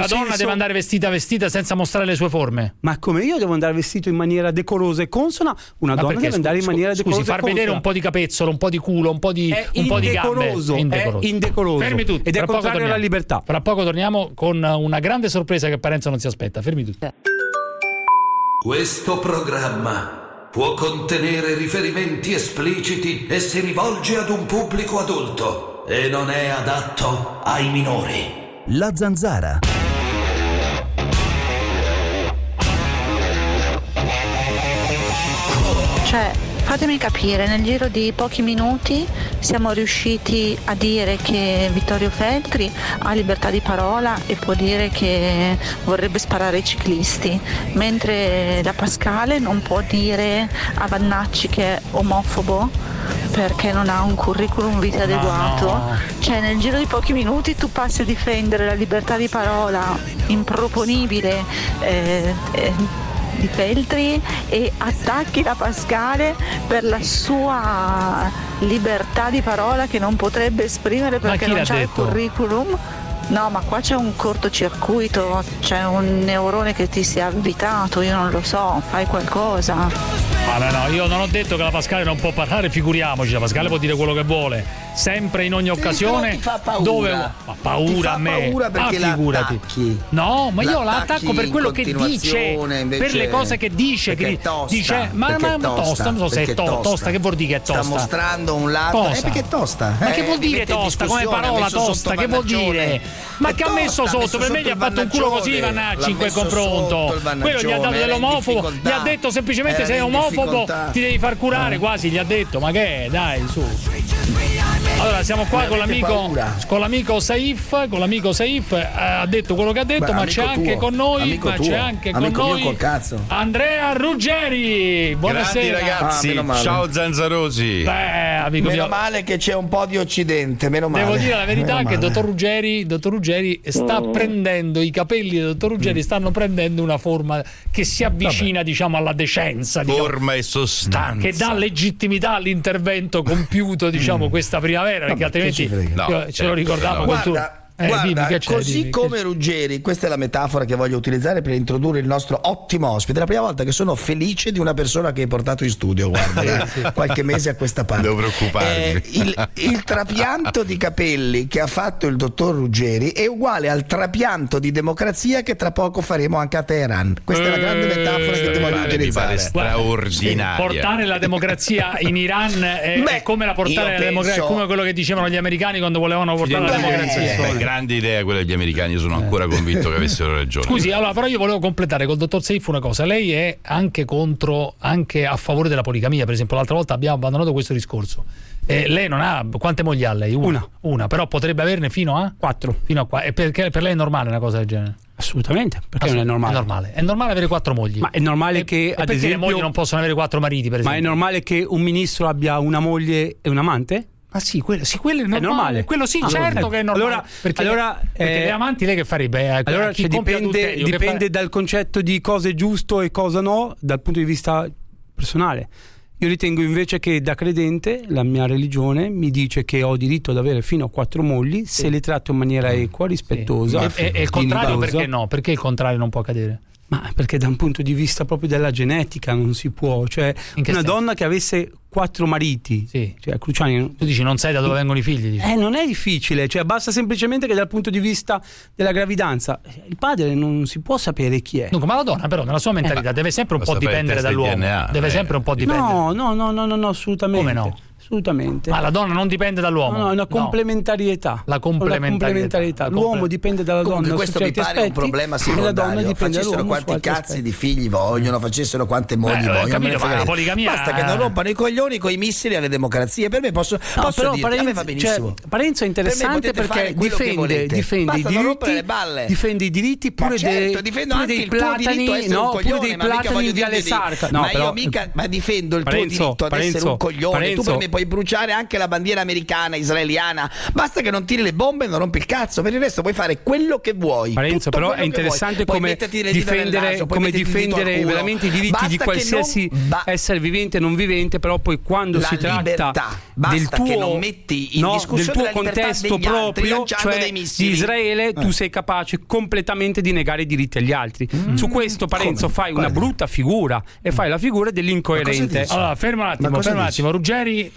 la senso... donna deve andare vestita vestita senza mostrare le sue forme. Ma come io devo andare vestito in maniera decorosa e consona, una Ma donna perché, deve andare in scusi, maniera decorosa scusi, far e consona. vedere un po' di capezzolo, un po' di culo, un po' di, è un po' di gambe. indecoroso, È indecoroso. È indecoroso. Fermi tutti. Ed è Fra poco contrario alla torniamo. libertà. Fra poco torniamo con una grande sorpresa che Parenzo non si aspetta. Fermi tutti. Questo programma può contenere riferimenti espliciti e si rivolge ad un pubblico adulto e non è adatto ai minori. La Zanzara. Cioè, Fatemi capire, nel giro di pochi minuti siamo riusciti a dire che Vittorio Feltri ha libertà di parola e può dire che vorrebbe sparare ai ciclisti, mentre la Pascale non può dire a Vannacci che è omofobo perché non ha un curriculum vitae adeguato. No, no. Cioè, nel giro di pochi minuti tu passi a difendere la libertà di parola improponibile eh, eh, di Feltri e attacchi la Pascale per la sua libertà di parola che non potrebbe esprimere perché non c'ha il curriculum. No, ma qua c'è un cortocircuito, c'è un neurone che ti si è avvitato, io non lo so, fai qualcosa. Ah, no, no, io non ho detto che la Pascale non può parlare, figuriamoci, la Pascale può dire quello che vuole, sempre in ogni occasione. Ti fa paura. Dove ma paura ti fa a me. Paura perché ah, figurati. L'attacchi. No, ma io l'attacchi l'attacco per quello che dice, per le cose che dice, che tosta, dice, ma, ma tosta, tosta, non so se è to, tosta. tosta, che vuol dire che è tosta? Sta mostrando un lato, eh, perché è tosta. Ma eh, che vuol dire tosta come parola tosta? Che vuol dire? Ma che ha messo sotto? Per me gli ha fatto un culo così Vannacci in quel confronto. Quello gli ha dato dell'omofobo, gli ha detto semplicemente sei omofobo ti devi far curare, quasi gli ha detto, ma che è, dai, su. Allora siamo qua con l'amico, con l'amico Saif, con l'amico Saif eh, ha detto quello che ha detto. Beh, ma c'è anche tuo, con noi, ma tuo, c'è anche amico con noi Andrea Ruggeri. Buonasera. Grandi ragazzi, ah, ciao Zanzarosi. Beh, amico meno mio, male che c'è un po' di occidente, meno male. Devo dire la verità meno che male. dottor Ruggeri, dottor Ruggeri sta mm. prendendo, i capelli del dottor Ruggeri mm. stanno prendendo una forma che si avvicina, Vabbè. diciamo, alla decenza, forma diciamo, e sostanza, che dà legittimità all'intervento compiuto, diciamo, mm. questa primavera, perché altrimenti no, ce lo ricordavo. Guarda, Eh, Guarda, dimmi, così dimmi, come Ruggeri, questa è la metafora che voglio utilizzare per introdurre il nostro ottimo ospite. È la prima volta che sono felice di una persona che hai portato in studio, guarda, sì. qualche mese a questa parte. Devo preoccuparmi. Eh, il, il trapianto di capelli che ha fatto il dottor Ruggeri è uguale al trapianto di democrazia che tra poco faremo anche a Teheran. Questa eh, è la grande metafora che ti voglio vale, utilizzare. Mi pare straordinaria. Sì, portare la democrazia in Iran è, Beh, è come la portare la democrazia, come quello che dicevano gli americani quando volevano portare la democrazia. Beh, grande idea quella degli americani, io sono ancora convinto che avessero ragione. Scusi, allora, però io volevo completare col dottor Saif una cosa. Lei è anche contro, anche a favore della poligamia, per esempio. L'altra volta abbiamo abbandonato questo discorso. Eh, lei non ha, quante mogli ha lei? Una. Una, Una però potrebbe averne fino a? Quattro. Fino a qua. E perché per lei è normale una cosa del genere? Assolutamente, perché Assolutamente. non è normale. È normale. È normale avere quattro mogli. Ma è normale e, che, e ad perché esempio, le mogli non possono avere quattro mariti, per esempio? Ma è normale che un ministro abbia una moglie e un amante? Ah sì, quello, sì, quello è normale. È normale. Quello sì, ah, certo eh. che è normale. Allora, perché, allora, perché eh, le amanti lei che farebbe? Eh, allora cioè, dipende, dipende fa... dal concetto di cosa è giusto e cosa no, dal punto di vista personale. Io ritengo invece che da credente la mia religione mi dice che ho diritto ad avere fino a quattro mogli, sì. se le tratto in maniera equa, rispettosa. Sì. E, e il contrario perché no? Perché il contrario non può accadere? Ma perché da un punto di vista proprio della genetica non si può, cioè una senso? donna che avesse quattro mariti, sì. cioè Cruciani, tu dici non sai da dove vengono i figli, dici. Eh, non è difficile, cioè basta semplicemente che dal punto di vista della gravidanza il padre non si può sapere chi è. Dunque, ma la donna però nella sua mentalità eh, deve sempre un po' dipendere dall'uomo, D N A, deve eh. sempre un po' dipendere. No, no, no, no, no, no, assolutamente. Come no? Assolutamente. Ma la donna non dipende dall'uomo? No, no, è una complementarietà. No. La complementarietà. complementarietà. L'uomo dipende dalla Comunque donna. Questo mi pare aspetti, un problema secondario. La donna dipende facessero quanti cazzi aspetti. di figli vogliono, facessero quante mogli Beh, vogliono. Capito, ma la poligamia... Basta che non rompano i coglioni con i missili alle democrazie. Per me posso, no, posso però dirti, Parenzo, a me va benissimo. Cioè, Parenzo è interessante per perché difende, difende i diritti, difende i diritti pure certo, dei, difendo pure anche dei il platani, tuo diritto a essere no, un coglione, pure dei ma mica platani in voglio Viale dirti- Sarca. ma No, io però, mica ma difendo il tuo Parenzo, diritto ad essere Parenzo, un coglione. Parenzo, Tu per me puoi bruciare anche la bandiera americana, israeliana, basta che non tiri le bombe e non rompi il cazzo, per il resto puoi fare quello che vuoi. Parenzo, però è interessante come difendere, come difendere veramente i diritti di qualsiasi essere vivente e non vivente, però poi quando si tratta del tuo, no, del tuo contesto proprio, cioè di Israele, tu sei capace completamente di negare i diritti agli altri. Su questo, Parenzo, fai una brutta figura e fai la figura dell'incoerente. Allora, fermo un attimo, fermo un attimo. Ruggeri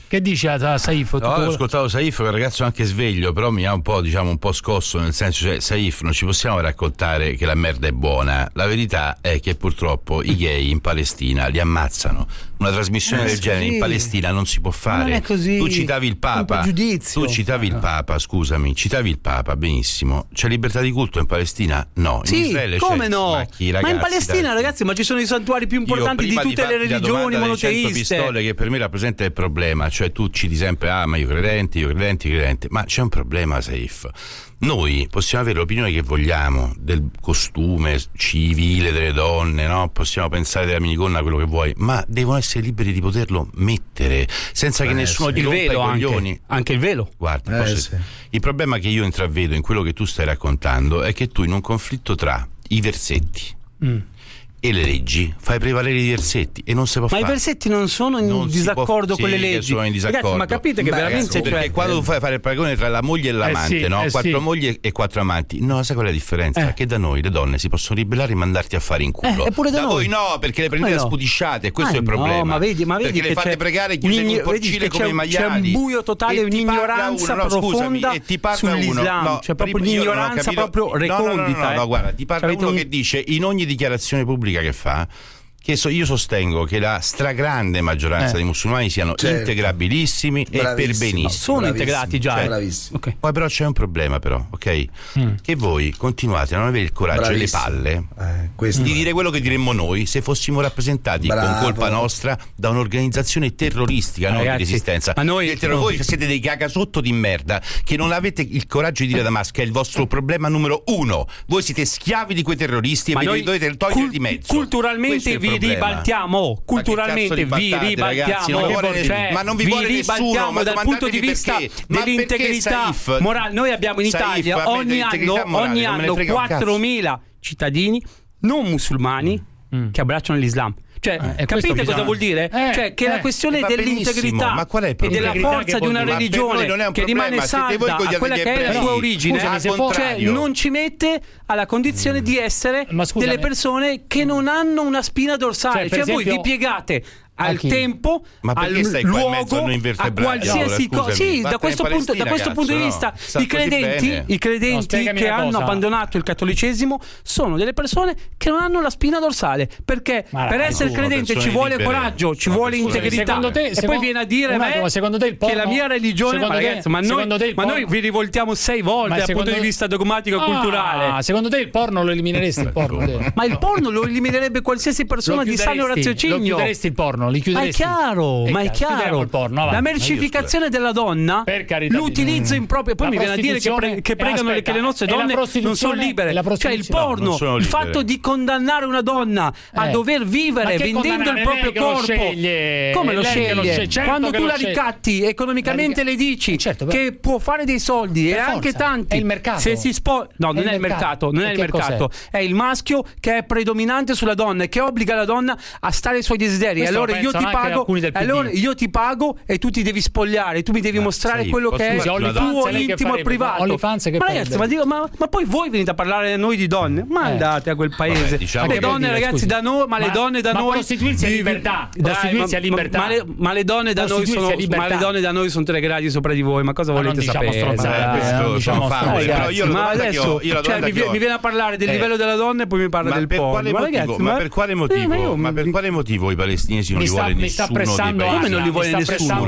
Che dici a Saif? No, ho ascoltato Saif, che è un ragazzo anche sveglio, però mi ha un po', diciamo, un po' scosso, nel senso, cioè, Saif, non ci possiamo raccontare che la merda è buona. La verità è che purtroppo i gay in Palestina li ammazzano. Una trasmissione eh, del genere in Palestina non si può fare. Non è così. Tu citavi il Papa. Tu citavi il Papa, scusami, citavi il Papa, benissimo. C'è libertà di culto in Palestina? No. In sì, Israele come c'è no? Macchi, ragazzi, ma in Palestina, dai. ragazzi, ma ci sono i santuari più importanti di tutte le religioni monoteiste. Pistole che per me rappresenta il problema, cioè tu citi sempre ah ma io credenti, io credenti, io credenti, ma c'è un problema, Saif. Noi possiamo avere l'opinione che vogliamo del costume civile delle donne, no? Possiamo pensare della minigonna quello che vuoi, ma devono essere liberi di poterlo mettere senza eh, che nessuno sì. ti rompa il velo i coglioni. Anche, anche il velo. Guarda, eh, posso... sì. il problema che io intravedo in quello che tu stai raccontando è che tu in un conflitto tra i versetti mm. e le leggi fai prevalere i versetti e non si può ma fare. I versetti non sono in non disaccordo può, con sì, le leggi. Sono in disaccordo. Ragazzi, ma capite che Beh, veramente ragazzi, perché cioè... quando tu fai fare il paragone tra la moglie e l'amante, eh sì, no? eh Quattro sì. mogli e quattro amanti. No, sai qual è la differenza? Eh. Che da noi le donne si possono ribellare e mandarti a fare in culo. Eh, eppure da, da noi. voi no, perché le prendete no. a spudisciate, e questo ah, è il problema. No, ma vedi, ma vedi perché che le fate c'è pregare chiuse in un porcile come i maiali. C'è un buio totale, e un'ignoranza uno, no, profonda scusami, e ti parla sull'Islam. Uno, no, c'è proprio un'ignoranza proprio recondita. No, no, no, no, no, guarda, ti parla uno un... che dice in ogni dichiarazione pubblica che fa che so, io sostengo che la stragrande maggioranza eh. dei musulmani siano certo. integrabilissimi Bravissimo. e per benissimo. Sono Bravissimo. integrati già. Cioè, Bravissimo. Okay. Poi però c'è un problema però, ok? Mm. Che voi continuate a non avere il coraggio e le palle eh, di dire quello che diremmo noi se fossimo rappresentati Bravo. con colpa nostra da un'organizzazione terroristica, non di resistenza. Ma noi terror- voi siete dei cagasotto di merda che non avete il coraggio di dire a Damasco che è il vostro problema numero uno. Voi siete schiavi di quei terroristi e ma ve noi li dovete togliere cult- di mezzo. Culturalmente vi ribaltiamo. Culturalmente vi ribaltiamo, ragazzi, non vuole, cioè, ma non vi, vi vuole ribaltiamo nessuno, dal punto di vista perché? dell'integrità morale. Noi abbiamo in Saif, Italia vabbè, ogni anno, morale, ogni anno quattromila cittadini non musulmani mm. che abbracciano l'Islam. Cioè, eh, capite cosa bisogna... vuol dire? Eh, cioè, che eh, la questione dell'integrità ma qual è il e della forza di una religione un che rimane salda a quella che è la sua origine, Scusami, cioè non ci mette alla condizione mm. di essere delle persone che non hanno una spina dorsale. Cioè, cioè esempio... voi vi piegate al tempo, al luogo, a qualsiasi cosa. Sì, da questo punto, da questo punto di vista, no, i credenti, i credenti no, che hanno cosa. abbandonato il cattolicesimo sono delle persone che non hanno la spina dorsale. Perché ma per essere credente ci vuole libere. coraggio, ci vuole integrità. Te, e poi viene a dire me attimo, secondo te il porno, che la mia religione, ma, ragazzi, te, ma, noi, ma noi vi rivoltiamo sei volte dal punto di vista dogmatico e ah, culturale. Secondo te il porno lo elimineresti? Il porno, ma il porno lo eliminerebbe qualsiasi persona di sano raziocinio. Lo chiuderesti il porno? Li ma è chiaro, ma è chiaro. Porno, la mercificazione della donna, l'utilizzo di... improprio. Poi mi viene a dire che, pre- che pregano aspetta, che le nostre donne non sono libere. Cioè il porno, no, il fatto di condannare una donna eh. a dover vivere vendendo il proprio corpo. Lo come lo sceglie? Lo sceglie. Certo quando tu la ricatti economicamente ric- le dici certo, che può fare dei soldi e anche tanti. È il mercato. Se si spo- no, non è il mercato, non è il mercato. È il maschio che è predominante sulla donna e che obbliga la donna a stare ai suoi desideri. Allora io ti pago, allora io ti pago e tu ti devi spogliare, tu mi devi ma mostrare sei, quello che è il tuo intimo e privato. Ma ragazzi, ma, dico, ma, ma poi voi venite a parlare a noi di donne? Ma eh. andate a quel paese. Vabbè, diciamo le donne, ragazzi, scusi. da noi, ma, ma le donne da ma noi prostituirsi è libertà. Prostituirsi è libertà. Ma, le, ma le donne da noi sono ma le donne da noi sono tre gradi sopra di voi, ma cosa ma volete sapere? Diciamo però io ma adesso mi viene a parlare del livello della donna e poi mi parla del porno. Ma per quale motivo? Ma per quale motivo i palestinesi non li vuole nessuno? Come non li vuole nessuno?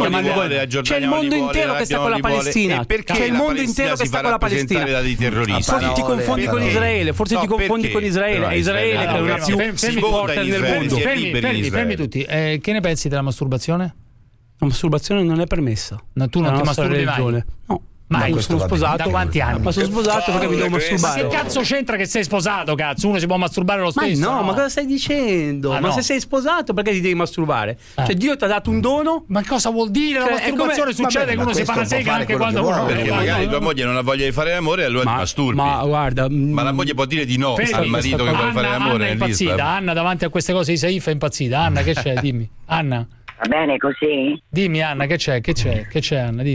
C'è il mondo intero che sta con la Palestina. C'è il mondo intero che sta con la Palestina. Forse ti confondi con Israele, forse ti confondi con Israele. È Israele che non ha più supporter nel mondo. Fermi, fermi tutti. Che ne pensi della masturbazione? La masturbazione non è permessa. Ma tu non ti masturbi mai? No. Ma io sono sposato. Da quanti anni? Ma sono sposato perché mi devo masturbare. Ma che cazzo c'entra che sei sposato, cazzo? Uno si può masturbare lo stesso. Ma no, no. ma cosa stai dicendo? Ah, ma no. se sei sposato perché ti devi masturbare? Eh. Cioè Dio ti ha dato un dono? Ma cosa vuol dire? Cioè, la masturbazione succede vabbè, che uno si fa la sega anche quando uno perché magari tua moglie non ha voglia di fare l'amore e allora ma, ti masturbi. Ma guarda, ma la moglie può dire di no al marito che vuole fare l'amore. Anna è impazzita. Anna davanti a queste cose di Saif è impazzita. Anna, che c'è? Dimmi. Anna. Va bene così? Dimmi Anna, che c'è? Che c'è? Che c'è Anna? Dimmi.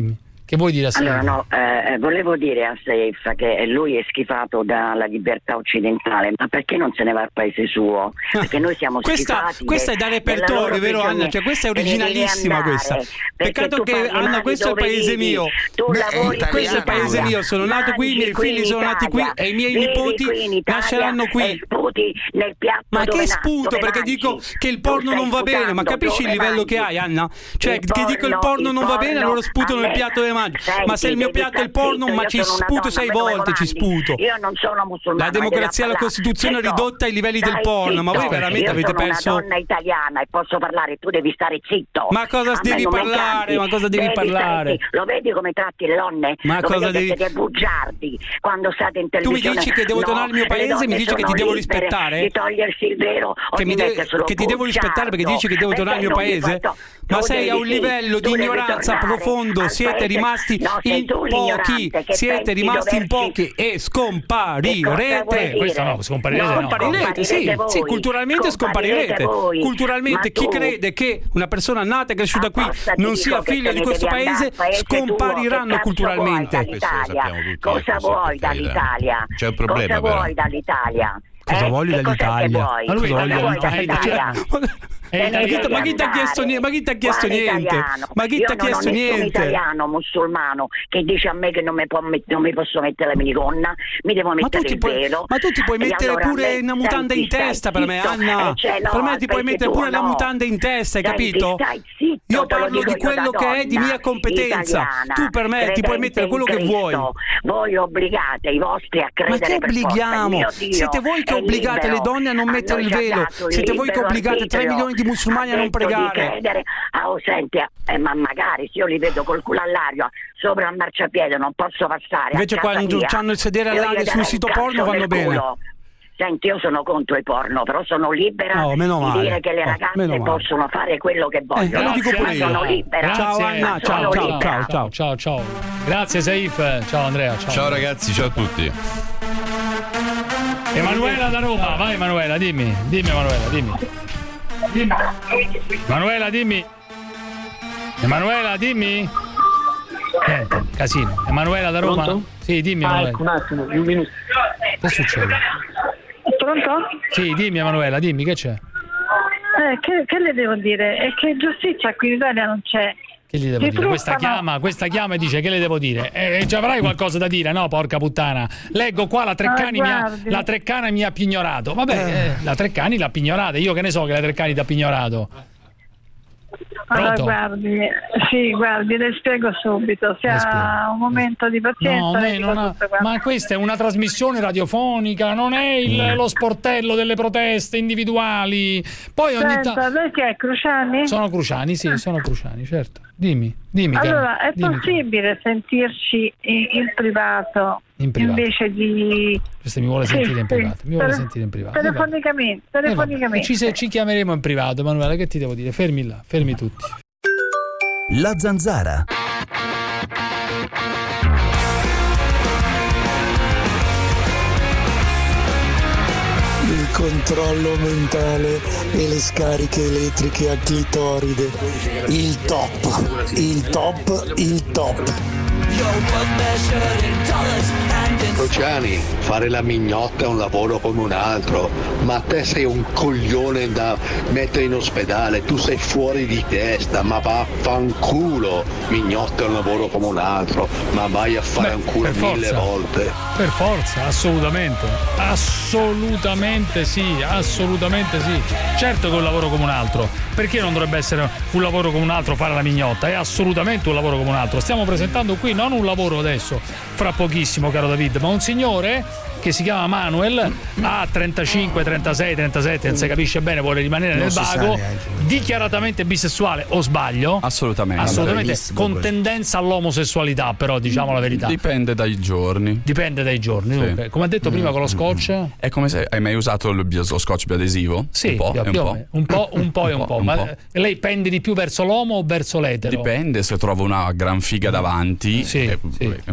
Che vuoi dire a Saif? Allora no, eh, volevo dire a Saif che lui è schifato dalla libertà occidentale, ma perché non se ne va al paese suo? Perché noi siamo questa, schifati. Questa de, è da repertorio, vero Anna? Cioè, questa è originalissima questa. Peccato che Anna, questo è il paese vivi, mio. Beh, questo è il paese mio, sono nato qui, i miei figli sono nati qui e i miei nipoti nasceranno qui. Nel piatto ma che dove spunto, perché mangi. dico che il porno non va bene, ma capisci il livello mangi. che hai, Anna? Cioè, il che porno, dico il porno non va bene, allora sputo nel piatto dove mangi. Senti, ma se il mio piatto è il porno, zitto, ma ci sputo sei volte, ci sputo. Io non sono musulmana. La democrazia e la Costituzione è ridotta ai livelli del porno, ma voi veramente avete perso. Io sono una donna italiana e posso parlare, tu devi stare zitto. Ma cosa devi parlare? Ma cosa devi parlare? Lo vedi come tratti le donne? Ma lo cosa devi... devi... siete bugiardi quando state in televisione. Tu mi dici che devo no, tornare al mio paese, mi dici che ti devo rispettare? Di togliersi il velo che, mi de- che ti devo rispettare perché dici che devo tornare al mio paese? Ma sei a un livello di ignoranza profondo, siete rimasti no, in pochi, siete rimasti in pochi e scomparirete. Questo no, scomparirete, no. Scomparirete, sì, sì, culturalmente scomparirete. Culturalmente chi crede che una persona nata e cresciuta qui non sia figlia di questo paese scompariranno culturalmente. Cosa vuoi dall'Italia? C'è un problema, cosa però. vuoi dall'Italia? Cosa eh? voglio dall'Italia? Ma cosa voglio dall'Italia? Eh, ma, chi, ma chi ti ha chiesto niente? Ma chi ti ha chiesto niente? Ma chi ti ha chiesto niente? Io non ho nessun italiano musulmano che dice a me che non mi, può, non mi posso mettere la minigonna, mi devo mettere il puoi, velo. Ma tu ti puoi mettere allora pure una mutanda in testa per me, Anna. Eh, cioè, no, per me ti puoi mettere pure no. la mutanda in testa, hai Senti, capito? Zitto, io parlo di quello che è di mia competenza. Italiana, tu per me ti puoi mettere quello che vuoi. Voi obbligate i vostri a credere. Ma che obblighiamo? Siete voi che obbligate le donne a non mettere il velo. Siete voi che obbligate tre milioni di musulmani a non pregare. Ah, oh, senti, eh, ma magari se io li vedo col culo all'aria sopra il marciapiede non posso passare. Invece quando hanno il sedere all'aria sul sito porno vanno bene. Senti, io sono contro il porno, però sono libera oh, meno male. di dire che le ragazze oh, possono fare quello che vogliono. Eh, lo dico pure io. Sono libera. Ciao Anna, ciao, ciao, ciao, ciao, ciao, ciao. Grazie Saif, ciao Andrea. Ciao, ciao ragazzi, ciao a tutti. Emanuela da Roma, vai Emanuela, dimmi, dimmi Emanuela, dimmi. Dimmi. Emanuela, dimmi. Emanuela, dimmi. Niente, casino. Emanuela da Roma? Pronto? Sì, dimmi ah, Emanuela. Ecco, un attimo, un minuto. Che succede? Pronto? Sì, dimmi Emanuela, dimmi, che c'è? Eh, che, che le devo dire? È che giustizia qui in Italia non c'è. Che gli devo Si dire? Questa truffano. chiama, questa chiama e dice che le devo dire? Eh, ci avrai qualcosa da dire, no? Porca puttana. Leggo qua la Treccani, ah, mi ha, la Treccani mi ha pignorato. Vabbè, eh, la Treccani l'ha pignorata. Io che ne so che la Treccani ti ha pignorato. Allora, guardi, sì, guardi, le spiego subito. Se ha un momento di pazienza. No, me non ha... Ma questa è una trasmissione radiofonica, non è il, lo sportello delle proteste individuali. Poi ogni Senta, ta... lei che è Cruciani? Sono Cruciani, sì, sono Cruciani, certo. Dimmi, dimmi. Allora, cara, è dimmi, possibile cara. sentirci in, in, privato, in privato invece di... Questa mi vuole sentire sì, in privato. Mi vuole Tele... sentire in privato. Telefonicamente. Eh, telefonicamente. Eh, ci, ci chiameremo in privato, Emanuele, che ti devo dire? Fermi là, fermi tutti. La Zanzara. Il controllo mentale e le scariche elettriche a clitoride. Il top, il top, il top. Cruciani, fare la mignotta è un lavoro come un altro, ma te sei un coglione da mettere in ospedale, tu sei fuori di testa, ma vaffanculo, mignotta è un lavoro come un altro, ma vai a fare Beh, un culo mille volte. Per forza, assolutamente, assolutamente sì, assolutamente sì, certo che è un lavoro come un altro, perché non dovrebbe essere un lavoro come un altro fare la mignotta, è assolutamente un lavoro come un altro, stiamo presentando qui non un lavoro adesso, fra pochissimo caro David, ma un signore che si chiama Manuel, ha trentacinque, trentasei, trentasette, non si capisce bene, vuole rimanere non nel vago, dichiaratamente bisessuale, o sbaglio? Assolutamente. Assolutamente, con tendenza all'omosessualità, però diciamo la verità. Dipende dai giorni. Dipende dai giorni. Sì. Okay. Come ha detto prima con lo scotch? È come se hai mai usato lo, lo scotch biadesivo? Sì, un po', più, un, più, po'. un po', un po' e un, un po'. Ma po'. Lei pende di più verso l'omo o verso l'etero? Dipende, se trovo una gran figa davanti. Sì, eh, sì. Eh,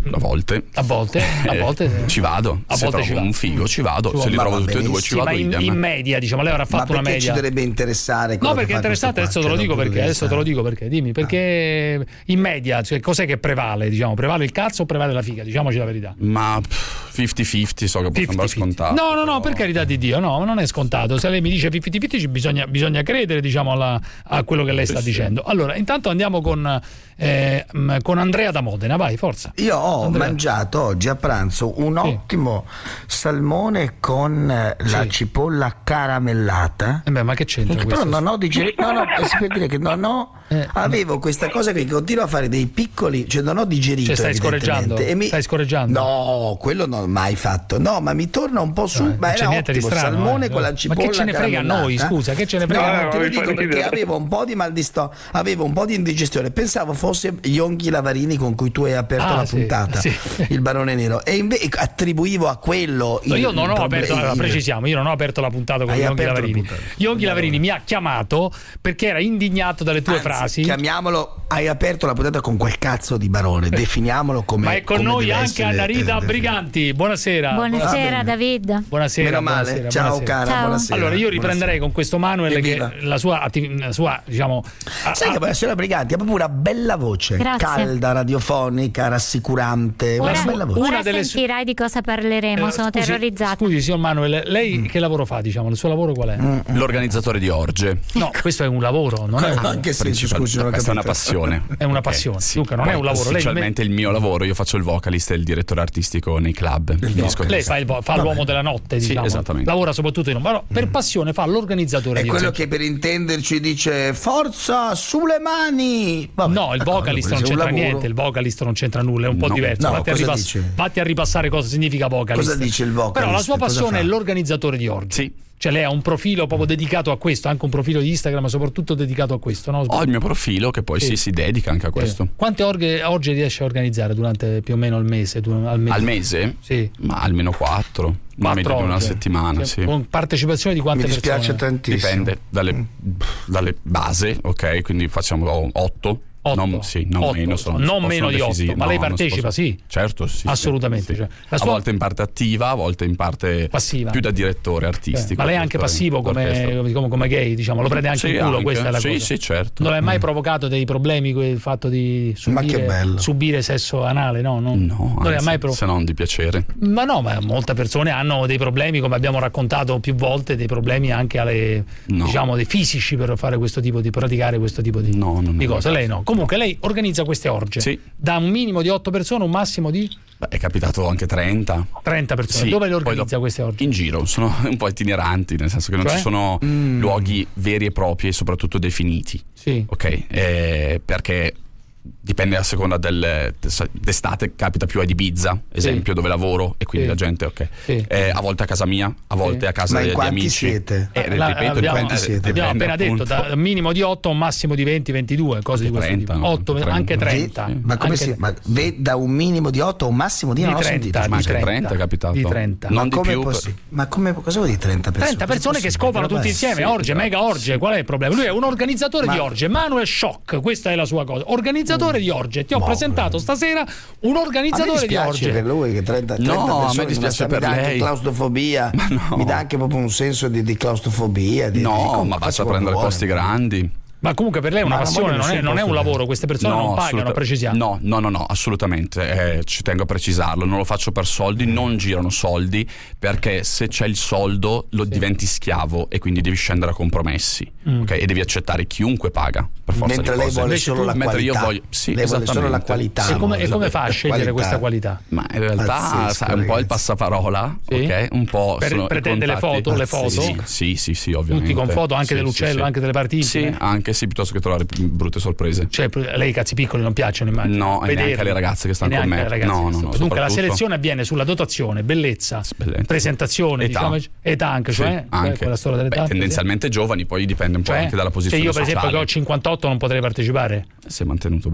A volte. A volte, a volte ci vado. A se volte trovo ci un figo, ci vado. Ci se li trovo tutti e due, ci sì, vado. Ma in, in media, diciamo, lei avrà fatto ma una media. Ci dovrebbe interessare. No, perché è interessante, adesso te lo dico perché. Adesso te lo dico perché. Dimmi, perché ah. in media, cioè, cos'è che prevale? Diciamo, prevale il cazzo o prevale la figa? Diciamoci la verità. Ma cinquanta cinquanta so che può sembrare scontato. No, no, no, per carità di Dio, no, non è scontato. Se lei mi dice cinquanta cinquanta bisogna, bisogna credere, diciamo, alla, a quello che lei sta sì, dicendo. Allora, intanto andiamo con, eh, con Andrea da Modena, vai, forza. Io ho Andrea. mangiato oggi a pranzo un sì. ottimo salmone con la sì. cipolla caramellata. Eh beh, ma che c'entra che questo? Però non ho digerito, no, no, si per dire che non ho eh, avevo questa cosa che continuo a fare dei piccoli, cioè non ho digerito. Cioè stai scorreggiando? E mi... Stai scorreggiando? No, quello non ho mai fatto. No, ma mi torna un po' su, no, ma era ottimo, strano, salmone eh. con la cipolla. Ma che ce ne frega a noi, scusa, che ce ne frega? No, no, te lo dico perché avevo un po' di mal di stomaco, avevo un po' di indigestione. Pensavo fosse gli onghi lavarini con cui tu hai aperto ah, la sì, puntata, sì. il Barone Nero, e invece attribuivo a quello. No, il, io non ho problema, aperto, allora, precisiamo, io non ho aperto la puntata con gli onghi lavarini. Gli onghi lavarini mi ha chiamato perché era indignato dalle tue Anzi, frasi. Chiamiamolo, hai aperto la puntata con quel cazzo di Barone, definiamolo come. Ma è con come noi anche essere, Anna Rita eh, Briganti. Buonasera. Buonasera, ah, David. Buonasera. Meno male. Buonasera, ciao buonasera. cara, ciao. buonasera. Allora io riprenderei buonasera. con questo Manuel che la sua, la sua diciamo. Sai a, che buonasera Briganti ha proprio una bella voce, grazie. calda, radiofonica, rassicurante, ora, una bella voce. Ora una delle sentirai su... di cosa parleremo, eh, sono scusi, terrorizzata. Scusi signor Manuel, lei mm. che lavoro fa, diciamo? Il suo lavoro qual è? Mm. L'organizzatore di orge. No, questo è un lavoro, non è un... anche se scusi, non questa è una passione. È una passione. Okay, sì. Dunque, non Poi, è un lavoro. Ufficialmente lei... il mio lavoro, io faccio il vocalist e il direttore artistico nei club. Lei fa, il, fa l'uomo della notte, diciamo. Sì, esattamente. Lavora soprattutto in un... però per passione fa l'organizzatore. È di quello orge. che per intenderci dice forza sulle mani. Vabbè, no, il vocalist non c'entra niente, il vocalist non c'entra nulla, è un po' no. diverso. No, vatti, a ripass- vatti a ripassare cosa significa vocalist. Cosa dice il vocalist? Però la sua passione cosa è fa? l'organizzatore di orge. Sì. Cioè lei ha un profilo proprio dedicato a questo, anche un profilo di Instagram, ma soprattutto dedicato a questo, no? Ho il mio profilo che poi sì. si, si dedica anche a questo. Sì. Quante orge, orge riesce a organizzare durante più o meno il mese? Al mese? Al mese? Sì. Ma almeno quattro. Una media di una settimana, cioè, sì. Con partecipazione di quante Mi dispiace persone? tantissimo. Dipende dalle, mm. dalle base, ok? Quindi facciamo otto. Non, sì, non otto, meno, sono, non meno di otto, fisi- ma no, lei partecipa, posso... sì? Certo, sì. Assolutamente. Sì. Cioè, la sua... A volte in parte attiva, a volte in parte passiva. Più da direttore artistico. Eh, ma lei è anche passivo come, come, come gay, diciamo, lo prende anche sì, in culo, anche. questa è la sì, cosa. Sì, certo. Non è mai mm. provocato dei problemi il fatto di subire, subire sesso anale, no? Non, no, non anzi, è mai prov- se non di piacere. Ma no, ma molte persone hanno dei problemi, come abbiamo raccontato più volte, dei problemi anche alle, no. diciamo, dei fisici per fare questo tipo di praticare questo tipo di, no, di cose. Lei no. Comunque lei organizza queste orge. Sì. Da un minimo di otto persone, un massimo di? Beh, è capitato anche trenta. trenta persone. Sì. Dove le organizza dopo, queste orge? In giro, sono un po' itineranti, nel senso che non cioè? ci sono mm. luoghi veri e propri e soprattutto definiti. Sì. Ok, eh, perché dipende a seconda del d'estate capita più ad Ibiza, esempio, sì. dove lavoro e quindi sì. la gente ok sì. eh, a volte a casa mia, a volte sì. a casa Ma degli in quanti amici siete? Eh, la, ripeto, abbiamo, in quanti siete? abbiamo appena appunto. detto da un minimo di otto a un massimo di venti ventidue cose anche di questo trenta, tipo no? otto, trenta. anche trenta Ve, ma come anche si ma ve, da un minimo di otto a un massimo di, di non ho trenta, sentito, ma anche trenta, trenta è capitato di trenta. non ma di come più possi- per... ma come cosa vuol dire trenta persone? trenta persone che scopano tutti insieme, sì, orge, esatto. mega orge, qual è il problema? Lui è un organizzatore ma... di orge, Manuel Shock, questa è la sua cosa, organizzatore mm. di orge. Ti ho no, presentato stasera un organizzatore di orge. per lui che trenta, trenta no, persone, a me dispiace per mi dà lei. anche claustrofobia, no. mi dà anche proprio un senso di, di claustrofobia. Di, no, di, ma basta prendere posti grandi. Ma comunque per lei è una ma passione, non è, non è un lavoro, queste persone no, non pagano, precisiamo. No, no, no, no, assolutamente, eh, ci tengo a precisarlo, non lo faccio per soldi, non girano soldi, perché se c'è il soldo lo sì. diventi schiavo e quindi devi scendere a compromessi, mm. okay? E devi accettare chiunque paga, per forza mentre di lei cose. vuole solo tu, la mentre qualità. Io voglio, sì, lei vuole solo la qualità. E come, e come fa a scegliere qualità. questa qualità? Ma in realtà Pazzesco, sai, un po' il passaparola, sì. ok? Un po' per, sono pretende le foto, le foto? Sì, sì, sì, sì, ovviamente. Tutti con foto, anche sì, dell'uccello, sì, sì. anche delle parti intime? Sì, anche sì, piuttosto che trovare brutte sorprese. Cioè, lei i cazzi piccoli non piacciono, immagino. No, e neanche alle ragazze che stanno con me. No, no, no, dunque la selezione avviene sulla dotazione, bellezza, Bellezza. presentazione, età. diciamo, età anche, sì, cioè, anche. Quella storia dell'età. Beh, tendenzialmente giovani, poi dipende un po' cioè, anche dalla posizione se io per sociale. esempio che ho cinquantotto non potrei partecipare. Si è mantenuto bene.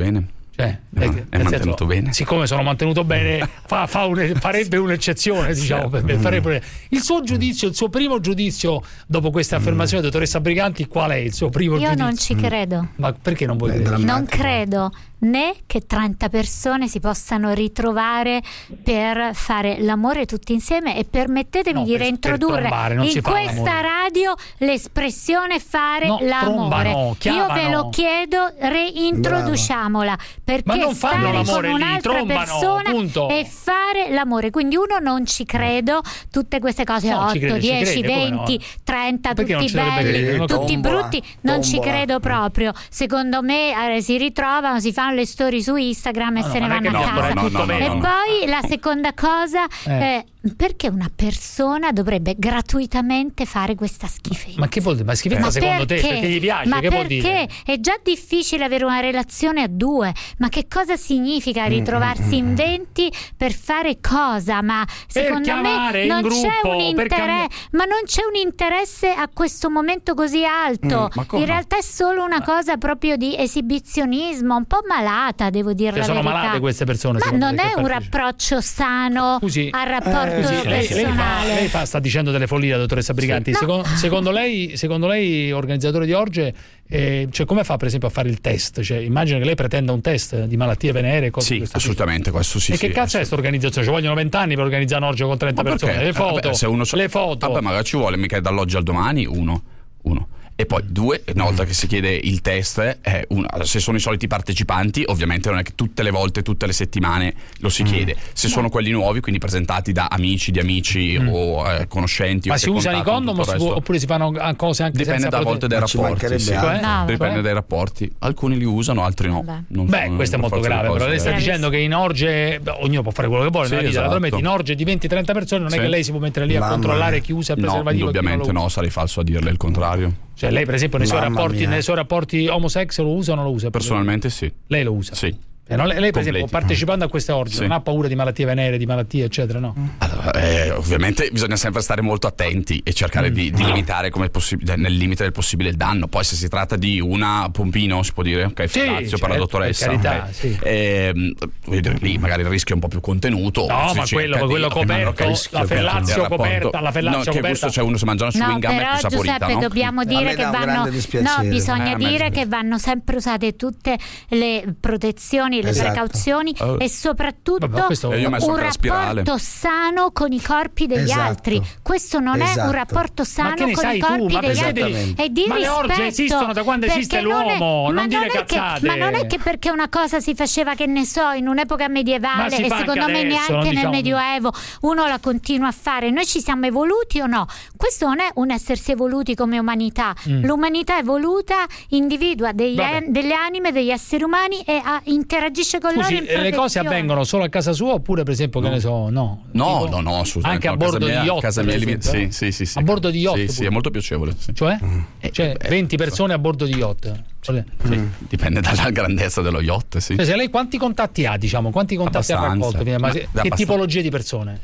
Cioè, è, è, è mantenuto senso, bene. Siccome sono mantenuto bene, fa, fa un, farebbe un'eccezione, diciamo. Per me, farebbe, il suo giudizio, il suo primo giudizio dopo queste affermazioni, dottoressa Briganti, qual è il suo primo Io giudizio? non ci credo. Ma perché non vuoi credere? Non credo né che trenta persone si possano ritrovare per fare l'amore tutti insieme, e permettetemi no, di per, reintrodurre per in questa radio l'espressione fare no, l'amore. Tromba no, chiava io ve no. lo chiedo, reintroduciamola. Perché stare con un'altra lì, persona no, e fare l'amore. Quindi uno non ci credo, tutte queste cose no, otto, crede, dieci, crede, venti, no? trenta, Perché tutti belli, credere, tutti tombola, brutti, non tombola. ci credo proprio. Secondo me eh, si ritrovano, si fanno le storie su Instagram e no, se no, ne vanno no, a casa. no, no, no, e no, no. poi la seconda cosa eh. è perché una persona dovrebbe gratuitamente fare questa schifezza? Ma che vuol dire? Ma schifezza Ma secondo perché? te? Perché gli piace? Ma che perché? vuol dire? È già difficile avere una relazione a due. Ma che cosa significa ritrovarsi in venti per fare cosa? Ma secondo chiamare me non in c'è gruppo, un per interesse, cambi- ma non c'è un interesse a questo momento così alto. Mm, ma come? In realtà è solo una cosa proprio di esibizionismo, un po' malata, devo dire Cioè, la sono verità. malate queste persone. Ma secondo non te, è che un partecipa? rapproccio sano Scusi, al rapporto eh, scusi, lei, lei, personale. fa, lei fa, sta dicendo delle follie, dottoressa Briganti. Sì. Secondo, secondo lei, secondo lei, organizzatore di orge, eh, cioè, come fa per esempio a fare il test? Cioè, immagino che lei pretenda un test di malattie venere. Cose sì, di questo assolutamente, tipo. questo sì. E sì, che cazzo è questa organizzazione? Ci vogliono vent'anni per organizzare un orge con trenta Ma persone. perché? Le foto, Eh, vabbè, se uno so- le foto. Vabbè, magari ci vuole, mica è dall'oggi al domani. Uno, uno. E poi due, una volta che si chiede il test, è una, se sono i soliti partecipanti, ovviamente non è che tutte le volte, tutte le settimane lo si chiede. Se sono quelli nuovi, quindi presentati da amici di amici mm. o eh, conoscenti. Ma o si usano i condom oppure si fanno cose anche Dipende senza da volte dai rapporti. Sì. Cioè? No, Dipende beh. dai rapporti. Alcuni li usano, altri no. Beh, non Beh sono questo è per molto forza grave. di Però cose, lei sta eh. dicendo che in orge ognuno può fare quello che vuole Sì, nella vita. esatto. Naturalmente in orge di venti trenta persone non è Sì. che lei si può mettere lì a Mamma controllare mia. chi usa il No, preservativo. e chi non lo indubbiamente usa. no, sarei falso a dirle il contrario. Cioè lei per esempio nei suoi, Mamma rapporti, mia. nei suoi rapporti homosex lo usa o non lo usa? Personalmente sì. Lei lo usa? Sì. Eh, no, lei, lei, per Completi. esempio partecipando a queste orge Sì. non ha paura di malattie venere, di malattie eccetera, no? Allora, eh, ovviamente bisogna sempre stare molto attenti e cercare Mm. di, di limitare come possibile, nel limite del possibile il danno. Poi se si tratta di una pompino, si può dire, ok, Sì, fellazio per certo, la dottoressa, per carità, ok. sì. Ehm, voglio dire, lì magari il rischio è un po' più contenuto. No, si ma cerca quello- di- quello ok, ma coperto, non la fellazio del rapporto. coperta, la fellazio no, che coperta. gusto c'è uno se mangia una chewing No, gum è però più saporita, Giuseppe no? dobbiamo A dire me che dà un vanno grande no, dispiacere. bisogna Eh, a me dire sì. che vanno sempre usate tutte le protezioni, le Esatto. precauzioni Oh. e soprattutto Vabbè, questo- E io ho messo un anche la spirale. rapporto sano con i corpi degli Esatto. altri. Questo non è Esatto. un rapporto sano che ne con sai i tu? corpi Ma degli perché altri devi- e di Ma le rispetto, orge esistono da quando esiste perché non è- l'uomo, non ma dire è che- cazzate. ma non è che perché una cosa si faceva, che ne so, in un'epoca Ma medievale si e fa secondo anche me adesso, neanche non nel diciamo- Medioevo uno la continua a fare. Noi ci siamo evoluti o no? Questo non è un essersi evoluti come umanità. Mm. L'umanità evoluta individua degli Vabbè. en- delle anime, degli esseri umani e ah, interagisce con loro Scusi, in eh, le cose protezione. avvengono solo a casa sua oppure per esempio che ne so, no? No, Tipo, no, no, assolutamente. Anche a no, bordo casa mia, di yacht, casa per mia, esempio, sì, no? sì, sì, sì. A bordo di yacht Sì, sì, pure. è molto piacevole. Sì. Cioè? Eh, Cioè eh, venti persone a bordo di yacht. Cioè, Sì, dipende dalla grandezza dello yacht, sì. cioè, se lei quanti contatti ha, diciamo, quanti contatti ha Abbastanza. raccolto? Ma Ma- se- che abbastanza. tipologie di persone?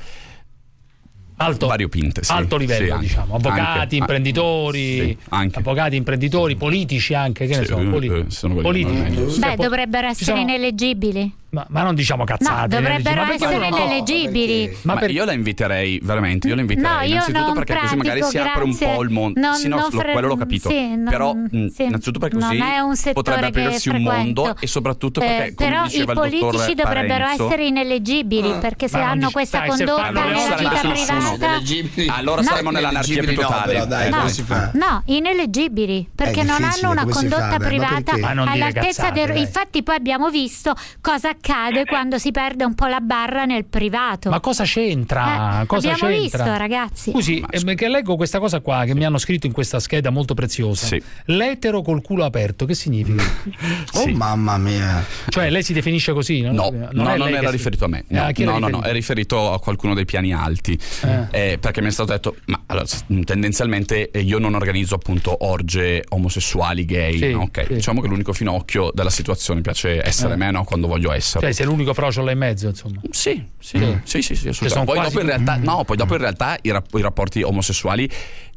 Alto, Variopinte, sì. alto livello, Sì, anche. diciamo, avvocati, Anche. imprenditori, Sì, anche. avvocati, imprenditori, politici anche, che ne Sì, so, eh, poli- eh, sono quelli politici. normalmente. Cioè, Beh, po- dovrebbero ci essere sono- ineleggibili. Ma, ma non diciamo cazzate. No, dovrebbero ma perché essere uno no? ineleggibili. Ma Ma per- io la inviterei, veramente, io la inviterei. No, io innanzitutto non perché così magari si pratico, apre un grazie. po' il mondo. Non- sì, no, non lo- fre- quello l'ho capito. sì, non- Però, mh, sì. innanzitutto perché Non così è un settore potrebbe che aprirsi un frequento. mondo e soprattutto perché, Eh, come però i diceva il dottor politici dovrebbero Parenzo, essere ineleggibili perché se Ma non hanno dici- questa dai, se condotta fanno- nella non vita sarebbe nessuno. privata. Eleggibili. allora No. saremo nell'anarchia più Eleggibili no, totale. però, dai, Eh, come dai. si fa? No, ineleggibili perché È non difficile, hanno una come si condotta fa? Ma privata perché? Ma non dire all'altezza cazzate, del. dai. Infatti, poi abbiamo visto cosa accade quando si perde un po' la barra nel privato. Ma cosa c'entra? Eh, cosa abbiamo c'entra? visto, ragazzi. Scusi, eh, perché leggo questa cosa qua che mi hanno scritto in questa scheda molto preziosa. Sì. L'etero col culo aperto, che significa? Oh mamma mia. Cioè lei si definisce così? No, No, non, no, è non lei era che si- riferito a me. Eh, No, a chi era no, no, no, riferito? è riferito a qualcuno dei piani alti. Eh. Eh, perché mi è stato detto, ma allora, s- tendenzialmente eh, io non organizzo appunto orge omosessuali, gay. Sì, no? Ok, sì. diciamo che l'unico finocchio della situazione piace essere Eh. me, no? Quando voglio essere. Cioè sei l'unico frocio là in mezzo, insomma. Sì, sì, Sì. sì, sì, sì, sono assolutamente. Poi quasi- dopo in realtà, Mm. no, poi dopo in realtà i, rap- i rapporti omosessuali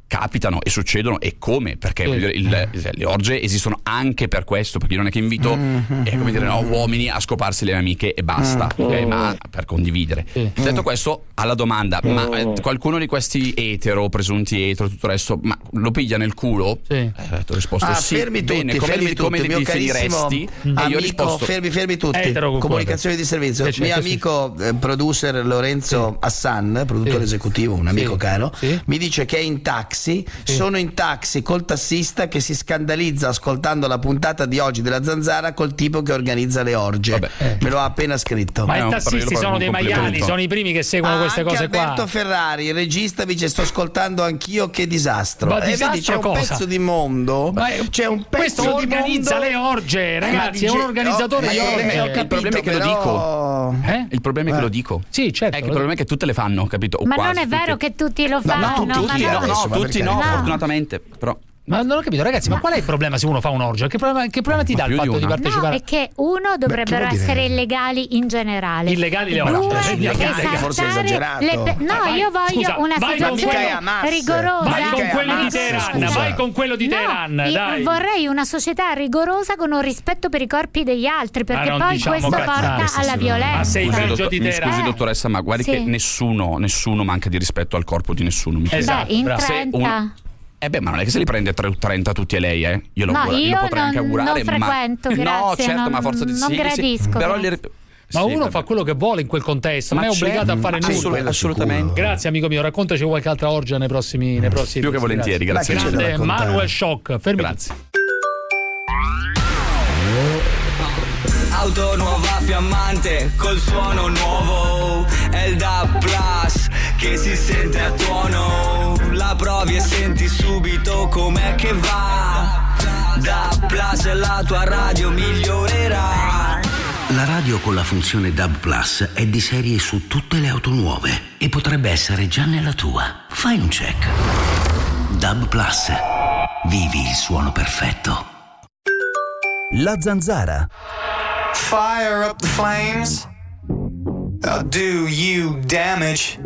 capitano e succedono, e come, perché sì. il, il, le orge esistono anche per questo, perché io non è che invito mm-hmm. eh, come dire, no, uomini a scoparsi le amiche e basta, mm-hmm. okay? Ma per condividere. Sì. Detto questo, alla domanda, mm-hmm. ma eh, qualcuno di questi etero, presunti etero, tutto il resto, ma lo piglia nel culo? Sì. Eh, ho risposto ah, sì. Fermi tutti, bene, come, fermi come tutti, ti inseriresti? Amico, e io ho risposto, fermi, fermi tutti. Etero, comunicazione di servizio. Il mio amico eh, producer Lorenzo sì. Hassan, produttore sì. esecutivo, un amico sì. caro, sì. mi dice che è in taxi, sì. sono in taxi col tassista che si scandalizza ascoltando la puntata di oggi della Zanzara col tipo che organizza le orge. Vabbè, eh. Me lo ha appena scritto. Ma i tassisti sono dei maiali, sono i primi che seguono ah, queste cose qua. Alberto Ferrari, il regista, dice sto ascoltando anch'io, che disastro. Ma e disastro vedi, c'è un cosa? pezzo di mondo, c'è un pezzo questo di organizza mondo. le orge, ragazzi, è un organizzatore oh, di orge. orge. Il problema è che lo dico. Eh? Il problema è che lo dico. Sì, certo. È che il problema è che tutte le fanno, capito? O ma quasi non è vero tutte. che tutti lo fanno. No, no, tutti, ma no, no, no, tutti no, no, fortunatamente, però. Ma non ho capito, ragazzi, ma qual è il problema se uno fa un orgia? Che problema, che problema ti dà il fatto di, di partecipare? No, è che uno dovrebbero Beh, essere illegali in generale. Illegali le orge? Due, forse esagerato. Le, no, vai, io voglio scusa, una situazione rigorosa. Vai con quello di Teheran, scusa. vai con quello di no, Teheran, dai. Vorrei una società rigorosa con un rispetto per i corpi degli altri, perché poi diciamo questo porta cazzarsi, alla violenza. Ma sei scusi, peggio dottor, di Teheran. Mi scusi, dottoressa, ma guardi sì. che nessuno, nessuno manca di rispetto al corpo di nessuno. Mi esatto, Beh, in trenta. Eh beh, ma non è che se li prende trenta tutti e lei, eh? Io lo, no, io io potrei non, anche augurare, non frequento, ma grazie, no, certo, non, ma forza di non sì, gradisco. Sì, però le... li... Ma sì, uno vabbè. fa quello che vuole in quel contesto, non è obbligato certo, a fare nulla. Assolutamente. Grazie amico mio, raccontaci qualche altra orgia nei prossimi nei prossimi Più che volentieri, grazie. grazie. Grande Manuel Shock, fermi. Grazie. Auto nuova fiammante col suono nuovo, è il D A B Plus che si sente a tuono, la provi e senti subito com'è che va. D A B Plus, la tua radio migliorerà. La radio con la funzione D A B Plus è di serie su tutte le auto nuove e potrebbe essere già nella tua. Fai un check. D A B Plus. Vivi il suono perfetto. La Zanzara. Fire up the flames. I'll do you damage.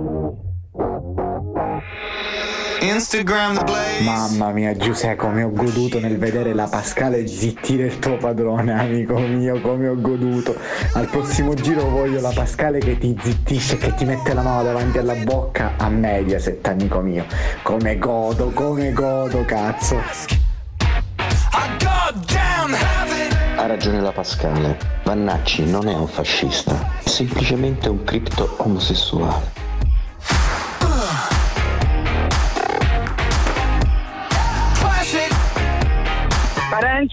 Instagram the blaze. Mamma mia Giuseppe, come ho goduto nel vedere la Pascale zittire il tuo padrone, amico mio, come ho goduto. Al prossimo giro voglio la Pascale che ti zittisce, che ti mette la mano davanti alla bocca a Mediaset, amico mio. Come godo, come godo, cazzo. Ha ragione la Pascale, Vannacci non è un fascista, è semplicemente un cripto omosessuale. Parenzo?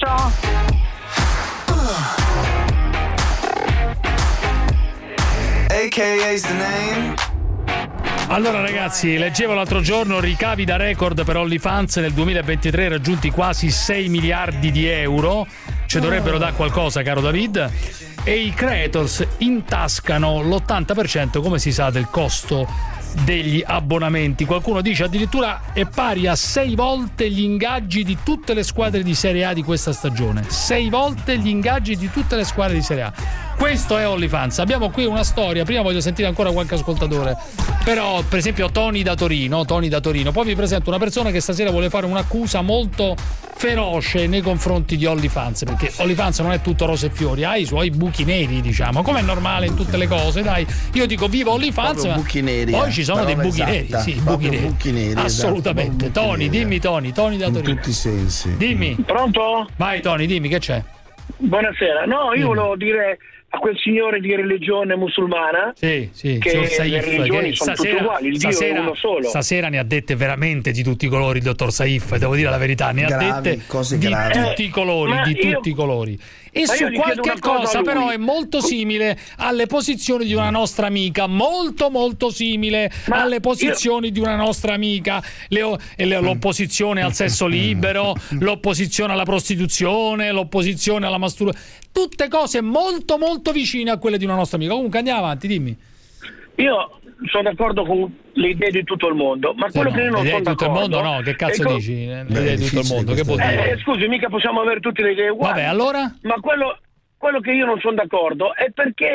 A K A's the name. Allora ragazzi, leggevo l'altro giorno ricavi da record per OnlyFans nel duemilaventitré raggiunti quasi sei miliardi di euro. Ci dovrebbero dare qualcosa, caro David. E i creators intascano l'ottanta per cento, come si sa, del costo degli abbonamenti. Qualcuno dice addirittura è pari a sei volte gli ingaggi di tutte le squadre di Serie A di questa stagione. Sei volte gli ingaggi di tutte le squadre di Serie A. Questo è OnlyFans. Abbiamo qui una storia. Prima voglio sentire ancora qualche ascoltatore. Però, per esempio, Tony da Torino. Tony da Torino. Poi vi presento una persona che stasera vuole fare un'accusa molto feroce nei confronti di OnlyFans. Perché OnlyFans non è tutto rose e fiori, ha i suoi buchi neri, diciamo. Come è normale in tutte le cose, dai. Io dico viva OnlyFans, ma buchi neri, poi eh. ci sono Parola dei buchi esatta. neri. Sì, buchi neri. buchi neri. Assolutamente. Esatto, Tony, buchi dimmi Tony. Tony da Torino. In tutti i sensi. Dimmi. Pronto? Vai Tony, dimmi che c'è. Buonasera. No, io dimmi. volevo dire a quel signore di religione musulmana sì, sì, che Saif, le religioni che sono stasera, tutte uguali, il stasera, Dio è uno solo. Stasera ne ha dette veramente di tutti i colori il dottor Saif, devo dire la verità, ne gravi, ha dette cose di gravi. tutti i colori, Ma di io, tutti i colori. E su qualche cosa, cosa però è molto simile alle posizioni di una nostra amica, molto molto simile Ma alle posizioni io... di una nostra amica, le, le, l'opposizione al sesso libero, l'opposizione alla prostituzione, l'opposizione alla masturbazione, tutte cose molto molto vicine a quelle di una nostra amica. Comunque andiamo avanti, dimmi. Io sono d'accordo con le idee di tutto il mondo, ma quello no, che io non sono di tutto d'accordo il mondo no, che cazzo con... dici? Le idee di tutto il mondo, che vuol dire? Eh, scusi, mica possiamo avere tutte le idee uguali. Vabbè, allora? Ma quello, quello che io non sono d'accordo è perché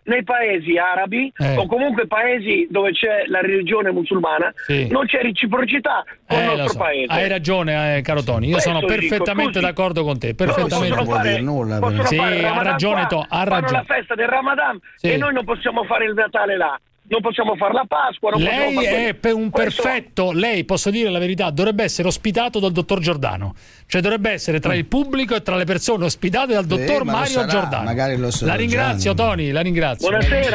nei paesi arabi eh. o comunque paesi dove c'è la religione musulmana sì. non c'è reciprocità con eh, il nostro so. paese. Hai ragione, eh, caro Tony, io Questo sono perfettamente dico, d'accordo con te, perfettamente. Non fare, nulla, sì, ha ragione, to, ha ragione. Fanno la festa del Ramadan sì. e noi non possiamo fare il Natale là. Non possiamo fare la Pasqua. Non lei fare è un Questo... perfetto. Lei, posso dire la verità, dovrebbe essere ospitato dal dottor Giordano. Cioè dovrebbe essere tra il pubblico e tra le persone ospitate dal dottor Beh, Mario sarà, Giordano. Magari lo la ringrazio, Gianni. Tony, la ringrazio. Buonasera.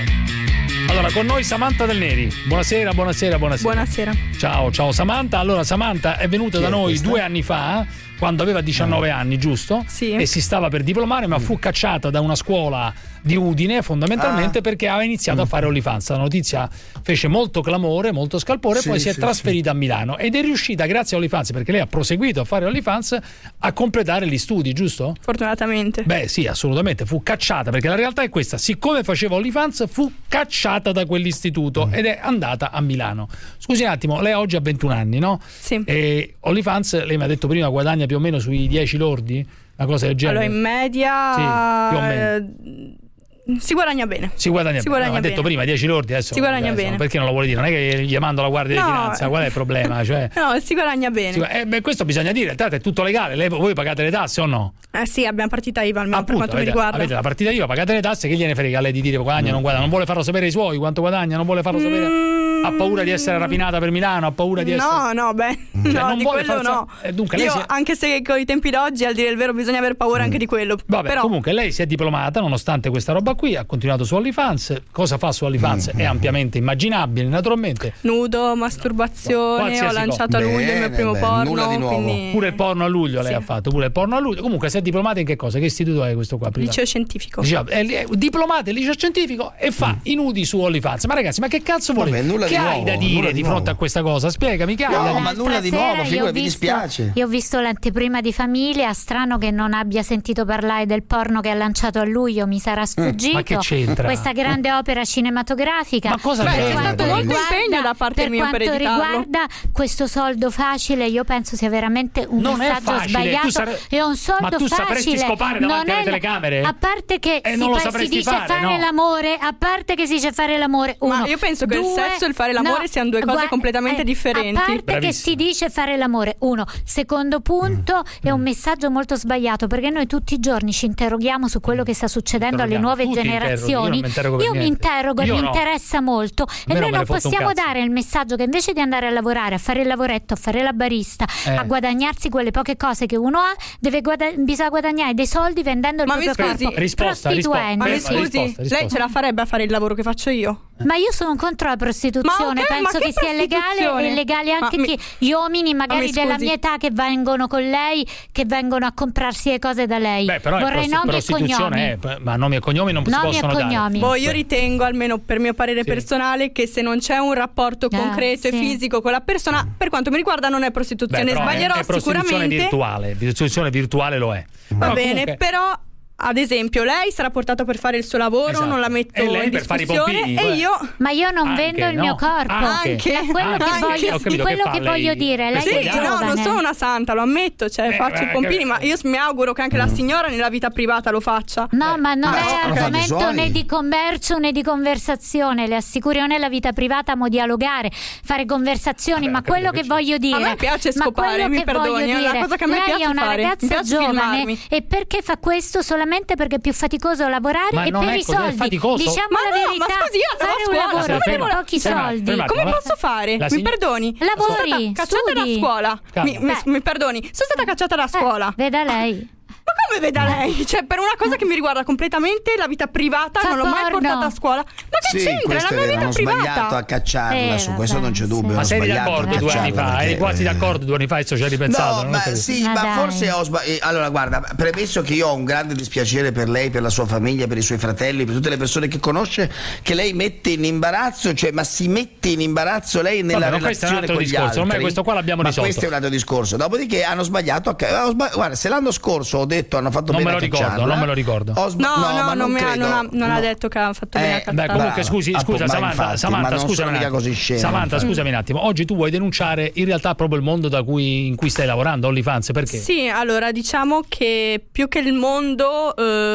Ciao. Allora, con noi Samantha Del Neri. Buonasera, buonasera, buonasera. Buonasera. Ciao, ciao Samantha. Allora, Samantha è venuta Chi da noi questa? due anni fa, quando aveva diciannove ah. anni, giusto? Sì. E si stava per diplomare, ma fu cacciata da una scuola di Udine fondamentalmente ah. perché aveva iniziato mm. a fare OnlyFans. La notizia fece molto clamore, molto scalpore, sì, poi si è sì, trasferita sì. a Milano ed è riuscita grazie a OnlyFans, perché lei ha proseguito a fare OnlyFans, a completare gli studi, giusto? Fortunatamente. Beh sì, assolutamente, fu cacciata, perché la realtà è questa: siccome faceva OnlyFans fu cacciata da quell'istituto mm. ed è andata a Milano. Scusi un attimo, lei oggi ha ventuno anni, no? Sì. E OnlyFans, lei mi ha detto prima, guadagna più o meno sui dieci lordi? Una cosa del genere? Allora in media sì, più o meno. Si guadagna bene. Si guadagna si bene. Guadagna no, ha detto bene. prima dieci lordi, adesso si guadagna adesso, bene. Perché non lo vuole dire? Non è che gli mando la Guardia no. di Finanza, qual è il problema? Cioè, no, si guadagna bene. Si, eh, beh, questo bisogna dire, tanto è tutto legale. Lei, voi pagate le tasse o no? Eh sì, abbiamo partita I V A almeno Appunto, per quanto avete, mi riguarda. Avete la partita I V A, pagate le tasse, che gliene frega a lei di dire guadagna o non guadagna? Non vuole farlo sapere ai suoi quanto guadagna, non vuole farlo sapere. Mm. Ha paura di essere rapinata per Milano, ha paura di essere. No, no, beh. Cioè, no, non di quello no. Eh, dunque, Io, lei si è... anche se con i tempi d'oggi, al dire il vero, bisogna aver paura mm. anche di quello. Vabbè, però... comunque lei si è diplomata nonostante questa roba qui, ha continuato su OnlyFans. Cosa fa su OnlyFans mm-hmm. è ampiamente immaginabile, naturalmente. Nudo, masturbazione, Qualsiasi ho lanciato cosa. a luglio il mio primo beh, porno. Nulla di nuovo. Quindi... Pure il porno a luglio lei sì. ha fatto, pure il porno a luglio. Comunque si è diplomata in che cosa? Che istituto è questo qua? Prima? Liceo scientifico. Diciamo, è, è diplomata in liceo scientifico e fa mm. i nudi su OnlyFans. Ma ragazzi, ma che cazzo vuole? Vabbè, nulla che di hai nuovo, da dire di, di fronte a questa cosa? Spiegami, che no, hai da ma dire? nulla di nuovo, figura, mi visto, dispiace. Io ho visto l'anteprima di Famiglia, strano che non abbia sentito parlare del porno che ha lanciato a luglio, mi sarà sfuggito. Mm, ma che c'entra? Questa grande opera cinematografica. Ma cosa Beh, c'è stato molto impegno da parte per mia quanto per riguarda questo soldo facile, io penso sia veramente un non messaggio sbagliato. sare... È un soldo ma tu facile. sapresti scopare davanti alle telecamere? A parte che eh, si, non lo pa- si dice fare, fare no? l'amore, a parte che si dice fare l'amore. Uno, ma io penso che due, il sesso e il fare l'amore no, siano due cose guarda, completamente eh, differenti. A parte Bravissimo. che si dice fare l'amore. Uno, secondo punto, mm. è un messaggio molto sbagliato, perché noi tutti i giorni ci interroghiamo su quello che sta succedendo alle nuove generazioni. Io, io mi interrogo e mi no. interessa molto. E Meno noi non possiamo dare il messaggio che invece di andare a lavorare, a fare il lavoretto, a fare la barista, eh. a guadagnarsi quelle poche cose che uno ha, deve guada- bisogna guadagnare dei soldi vendendo il ma proprio mi scusi, corpo, risposta, prostituendo. Ma mi scusi, risposta, risposta. lei ce la farebbe a fare il lavoro che faccio io? Ma io sono contro la prostituzione, okay, penso che, che sia legale e legale anche chi, gli uomini magari della mia età che vengono con lei, che vengono a comprarsi le cose da lei. Beh, però vorrei prost- nomi e cognomi. È, ma nomi e cognomi non nomi si possono e cognomi. dare. Boh, io ritengo, almeno per mio parere sì. personale, che se non c'è un rapporto eh, concreto sì. e fisico con la persona, per quanto mi riguarda non è prostituzione. Beh, Sbaglierò è, è prostituzione sicuramente. virtuale, prostituzione virtuale lo è. Va però bene, comunque... però ad esempio lei sarà portata per fare il suo lavoro, esatto. non la metto e lei in per discussione fare i pompini, e io ma io non anche, vendo il no? mio corpo anche, da quello anche. che voglio, Ho capito, di quello che, che che voglio lei? dire lei sì, è no, giovane. non sono una santa, lo ammetto, cioè eh, faccio beh, i pompini, che... ma io mi auguro che anche la signora nella vita privata lo faccia. No, beh. ma non ah, è okay. argomento né di commercio né di conversazione, le assicuro, io nella vita privata amo dialogare, fare conversazioni, Vabbè, ma quello che, che voglio dire, a me piace scopare, mi che perdoni, è una cosa che a me lei piace è una fare. ragazza giovane filmarmi. e perché fa questo solamente perché è più faticoso lavorare ma e per i soldi, diciamo ma la no, verità, ma scusi, io fare un scuola, lavoro per ferma, pochi ferma, soldi ferma, come ma... posso fare? La mi sign... perdoni? Lavori, sono stata cacciata studi. da scuola mi, mi, mi perdoni, sono stata cacciata da scuola eh, veda lei. Ma come veda lei? Cioè, per una cosa che mi riguarda completamente la vita privata, Fa non l'ho mai porno. portata a scuola. Ma che sì, c'entra? È la mia vita hanno privata. sbagliato a cacciarla, eh, su questo vabbè, non c'è dubbio. sì. Ma sei d'accordo due anni fa? Perché... Eri quasi d'accordo due anni fa, adesso ci hai ripensato. No, ma sì, ma, ma forse ho sbagliato. Allora, guarda, premesso che io ho un grande dispiacere per lei, per la sua famiglia, per i suoi fratelli, per tutte le persone che conosce, che lei mette in imbarazzo, cioè, ma si mette in imbarazzo lei nella vabbè, relazione con discorso. gli altri. Ormai questo qua l'abbiamo ma risolto. questo è un altro discorso. Dopodiché hanno sbagliato. A... Guarda, se l'anno scorso ho detto hanno fatto non bene me lo ricordo, non me lo ricordo. Sb- no, no, no, non, non, ha, non, ha, non no. ha detto che ha fatto bene eh, a cacciare. Beh, comunque scusi, scusa Appunto, Samantha, infatti, Samantha, scusami un attimo. Scema, Samantha, scusami un attimo. Oggi tu vuoi denunciare in realtà proprio il mondo da cui, in cui stai lavorando, OnlyFans, perché? Sì, allora diciamo che più che il mondo eh,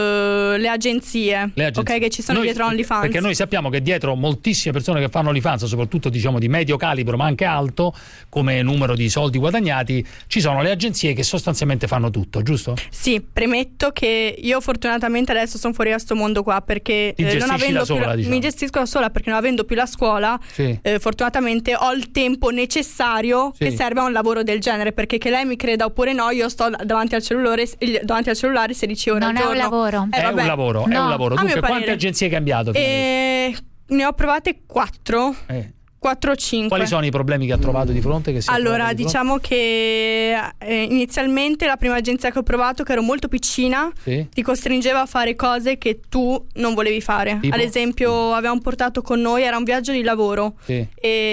uh, le, agenzie, le agenzie, ok, che ci sono noi, dietro OnlyFans. Perché noi sappiamo che dietro moltissime persone che fanno OnlyFans, soprattutto diciamo di medio calibro, ma anche alto, come numero di soldi guadagnati, ci sono le agenzie che sostanzialmente fanno tutto, giusto? Sì, premetto che io fortunatamente adesso sono fuori da sto mondo qua, perché eh, non avendo da sola, più, diciamo. mi gestisco da sola perché non avendo più la scuola, sì. eh, fortunatamente ho il tempo necessario sì. che serve a un lavoro del genere, perché che lei mi creda oppure no, io sto davanti al cellulare, davanti al cellulare sedici ore non al giorno. È un lavoro. Eh, è un lavoro, no. è un lavoro. Dunque, quante agenzie hai cambiato? Eh, ne ho provate quattro. Eh. quattro o cinque. Quali sono i problemi che ha trovato di fronte? Che allora, di diciamo fronte? che eh, inizialmente la prima agenzia che ho provato, che ero molto piccina, sì. ti costringeva a fare cose che tu non volevi fare. Tipo? Ad esempio, avevamo portato con noi, era un viaggio di lavoro, sì.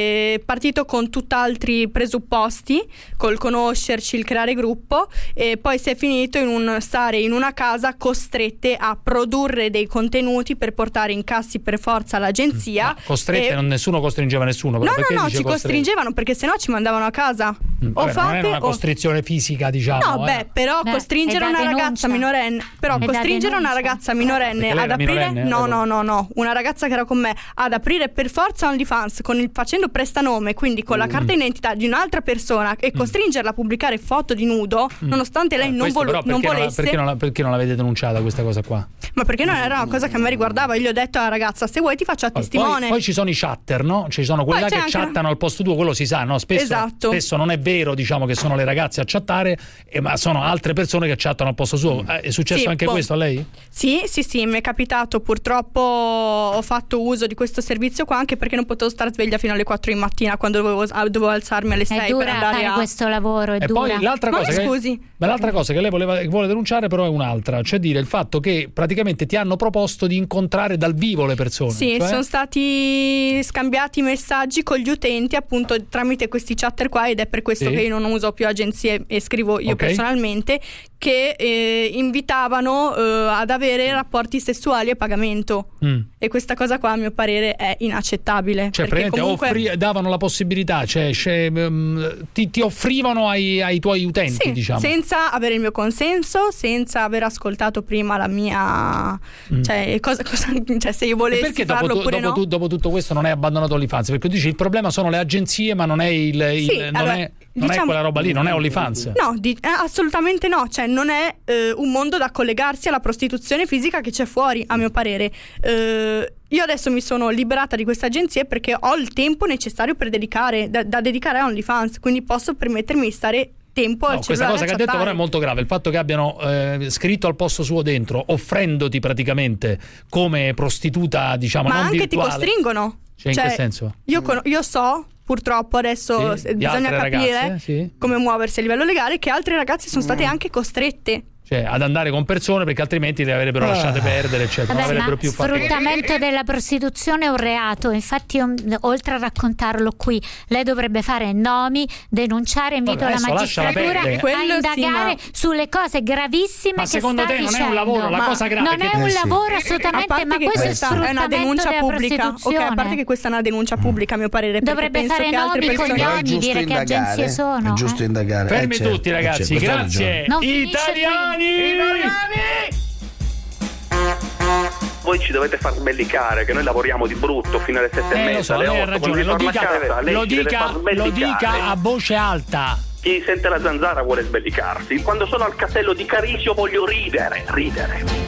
e partito con tutt'altri presupposti, col conoscerci, il creare gruppo, e poi si è finito in un stare in una casa costrette a produrre dei contenuti per portare incassi per forza all'agenzia. Ma costrette, e... non, nessuno costringeva nessuno. No, no, no, ci costringevano perché sennò ci mandavano a casa. Mm, o vabbè, fate, non è una o... costrizione fisica, diciamo. No, eh. beh, però eh, costringere una denuncia. ragazza minorenne, però è costringere una ragazza minorenne ad aprire, minorenne, no, eh, no, no, no, una ragazza che era con me ad aprire per forza OnlyFans con il, facendo prestanome, quindi con mm. la carta d'identità di un'altra persona, e mm. costringerla a pubblicare foto di nudo, mm. nonostante lei eh, non, vol- però, non perché volesse. Non, perché, non, perché non l'avete denunciata questa cosa qua? Ma perché non era una cosa che a me riguardava? Io gli ho detto alla ragazza: se vuoi ti faccio a testimone. Poi, poi ci sono i chatter, no? Ci sono quelli là che chattano al posto tuo, quello si sa, no? Spesso, esatto. spesso non è vero, diciamo, che sono le ragazze a chattare, eh, ma sono altre persone che chattano al posto suo. Eh, è successo sì, anche boh. questo a lei? Sì, sì, sì, mi è capitato. Purtroppo ho fatto uso di questo servizio qua, anche perché non potevo stare sveglia fino alle quattro di mattina, quando dovevo, dovevo alzarmi alle sei per andare fare a questo lavoro, è e dura. Poi l'altra ma cosa mi che, scusi. Ma l'altra cosa che lei voleva, vuole denunciare però è un'altra, cioè dire il fatto che praticamente ti hanno proposto di incontrare dal vivo le persone. Sì, cioè... sono stati scambiati messaggi con gli utenti appunto tramite questi chatter qua, ed è per questo sì. che io non uso più agenzie e scrivo io okay. personalmente, che eh, invitavano eh, ad avere rapporti sessuali a pagamento. Mm. E questa cosa qua a mio parere è inaccettabile. Cioè praticamente comunque... offri, davano la possibilità, cioè, cioè um, ti, ti offrivano ai, ai tuoi utenti, sì, diciamo, senza avere il mio consenso, senza aver ascoltato prima la mia mm. cioè, cosa, cosa, cioè se io volessi perché farlo dopo, oppure dopo, no. tu, dopo tutto questo non hai abbandonato OnlyFans? Perché tu dici il problema sono le agenzie, ma non è il, il sì, non, allora, è, non diciamo, è quella roba lì, non è OnlyFans. No, di, eh, assolutamente no, cioè non è eh, un mondo da collegarsi alla prostituzione fisica che c'è fuori, a mio parere. Eh, io adesso mi sono liberata di queste agenzie perché ho il tempo necessario per dedicare da, da dedicare a OnlyFans, quindi posso permettermi di stare tempo al no, questa cosa che ha detto però è molto grave, il fatto che abbiano eh, scritto al posto suo dentro, offrendoti praticamente come prostituta, diciamo, ma non anche virtuale. Ti costringono, cioè, cioè in che senso? Io, con- io so purtroppo adesso sì, bisogna capire ragazze, sì. come muoversi a livello legale, che altre ragazze sono state mm. anche costrette, cioè ad andare con persone, perché altrimenti le avrebbero ah. lasciate perdere, eccetera. Vabbè, non avrebbero ma più fatto. sfruttamento della prostituzione è un reato, infatti io, oltre a raccontarlo qui, lei dovrebbe fare nomi, denunciare, invito Vabbè, la magistratura a indagare sì, ma... sulle cose gravissime ma che secondo sta te dicendo. non è un lavoro, la ma cosa grave non che è te... un eh, lavoro sì. assolutamente, ma questo è sfruttamento è una denuncia della pubblica. Ok, a parte che questa è una denuncia pubblica, a mio parere, dovrebbe fare nomi, cognomi, dire che agenzie sono. È giusto eh? indagare. Fermi eh, tutti ragazzi, grazie. Italiani! Voi ci dovete far sbellicare, che noi lavoriamo di brutto fino alle sette eh, e mezza, lo so, alle lei ha otto, ragione, lo dica, casa, lei lo, dica, lo dica a voce alta. Chi sente la zanzara vuole sbellicarsi. Quando sono al castello di Carisio voglio ridere, ridere.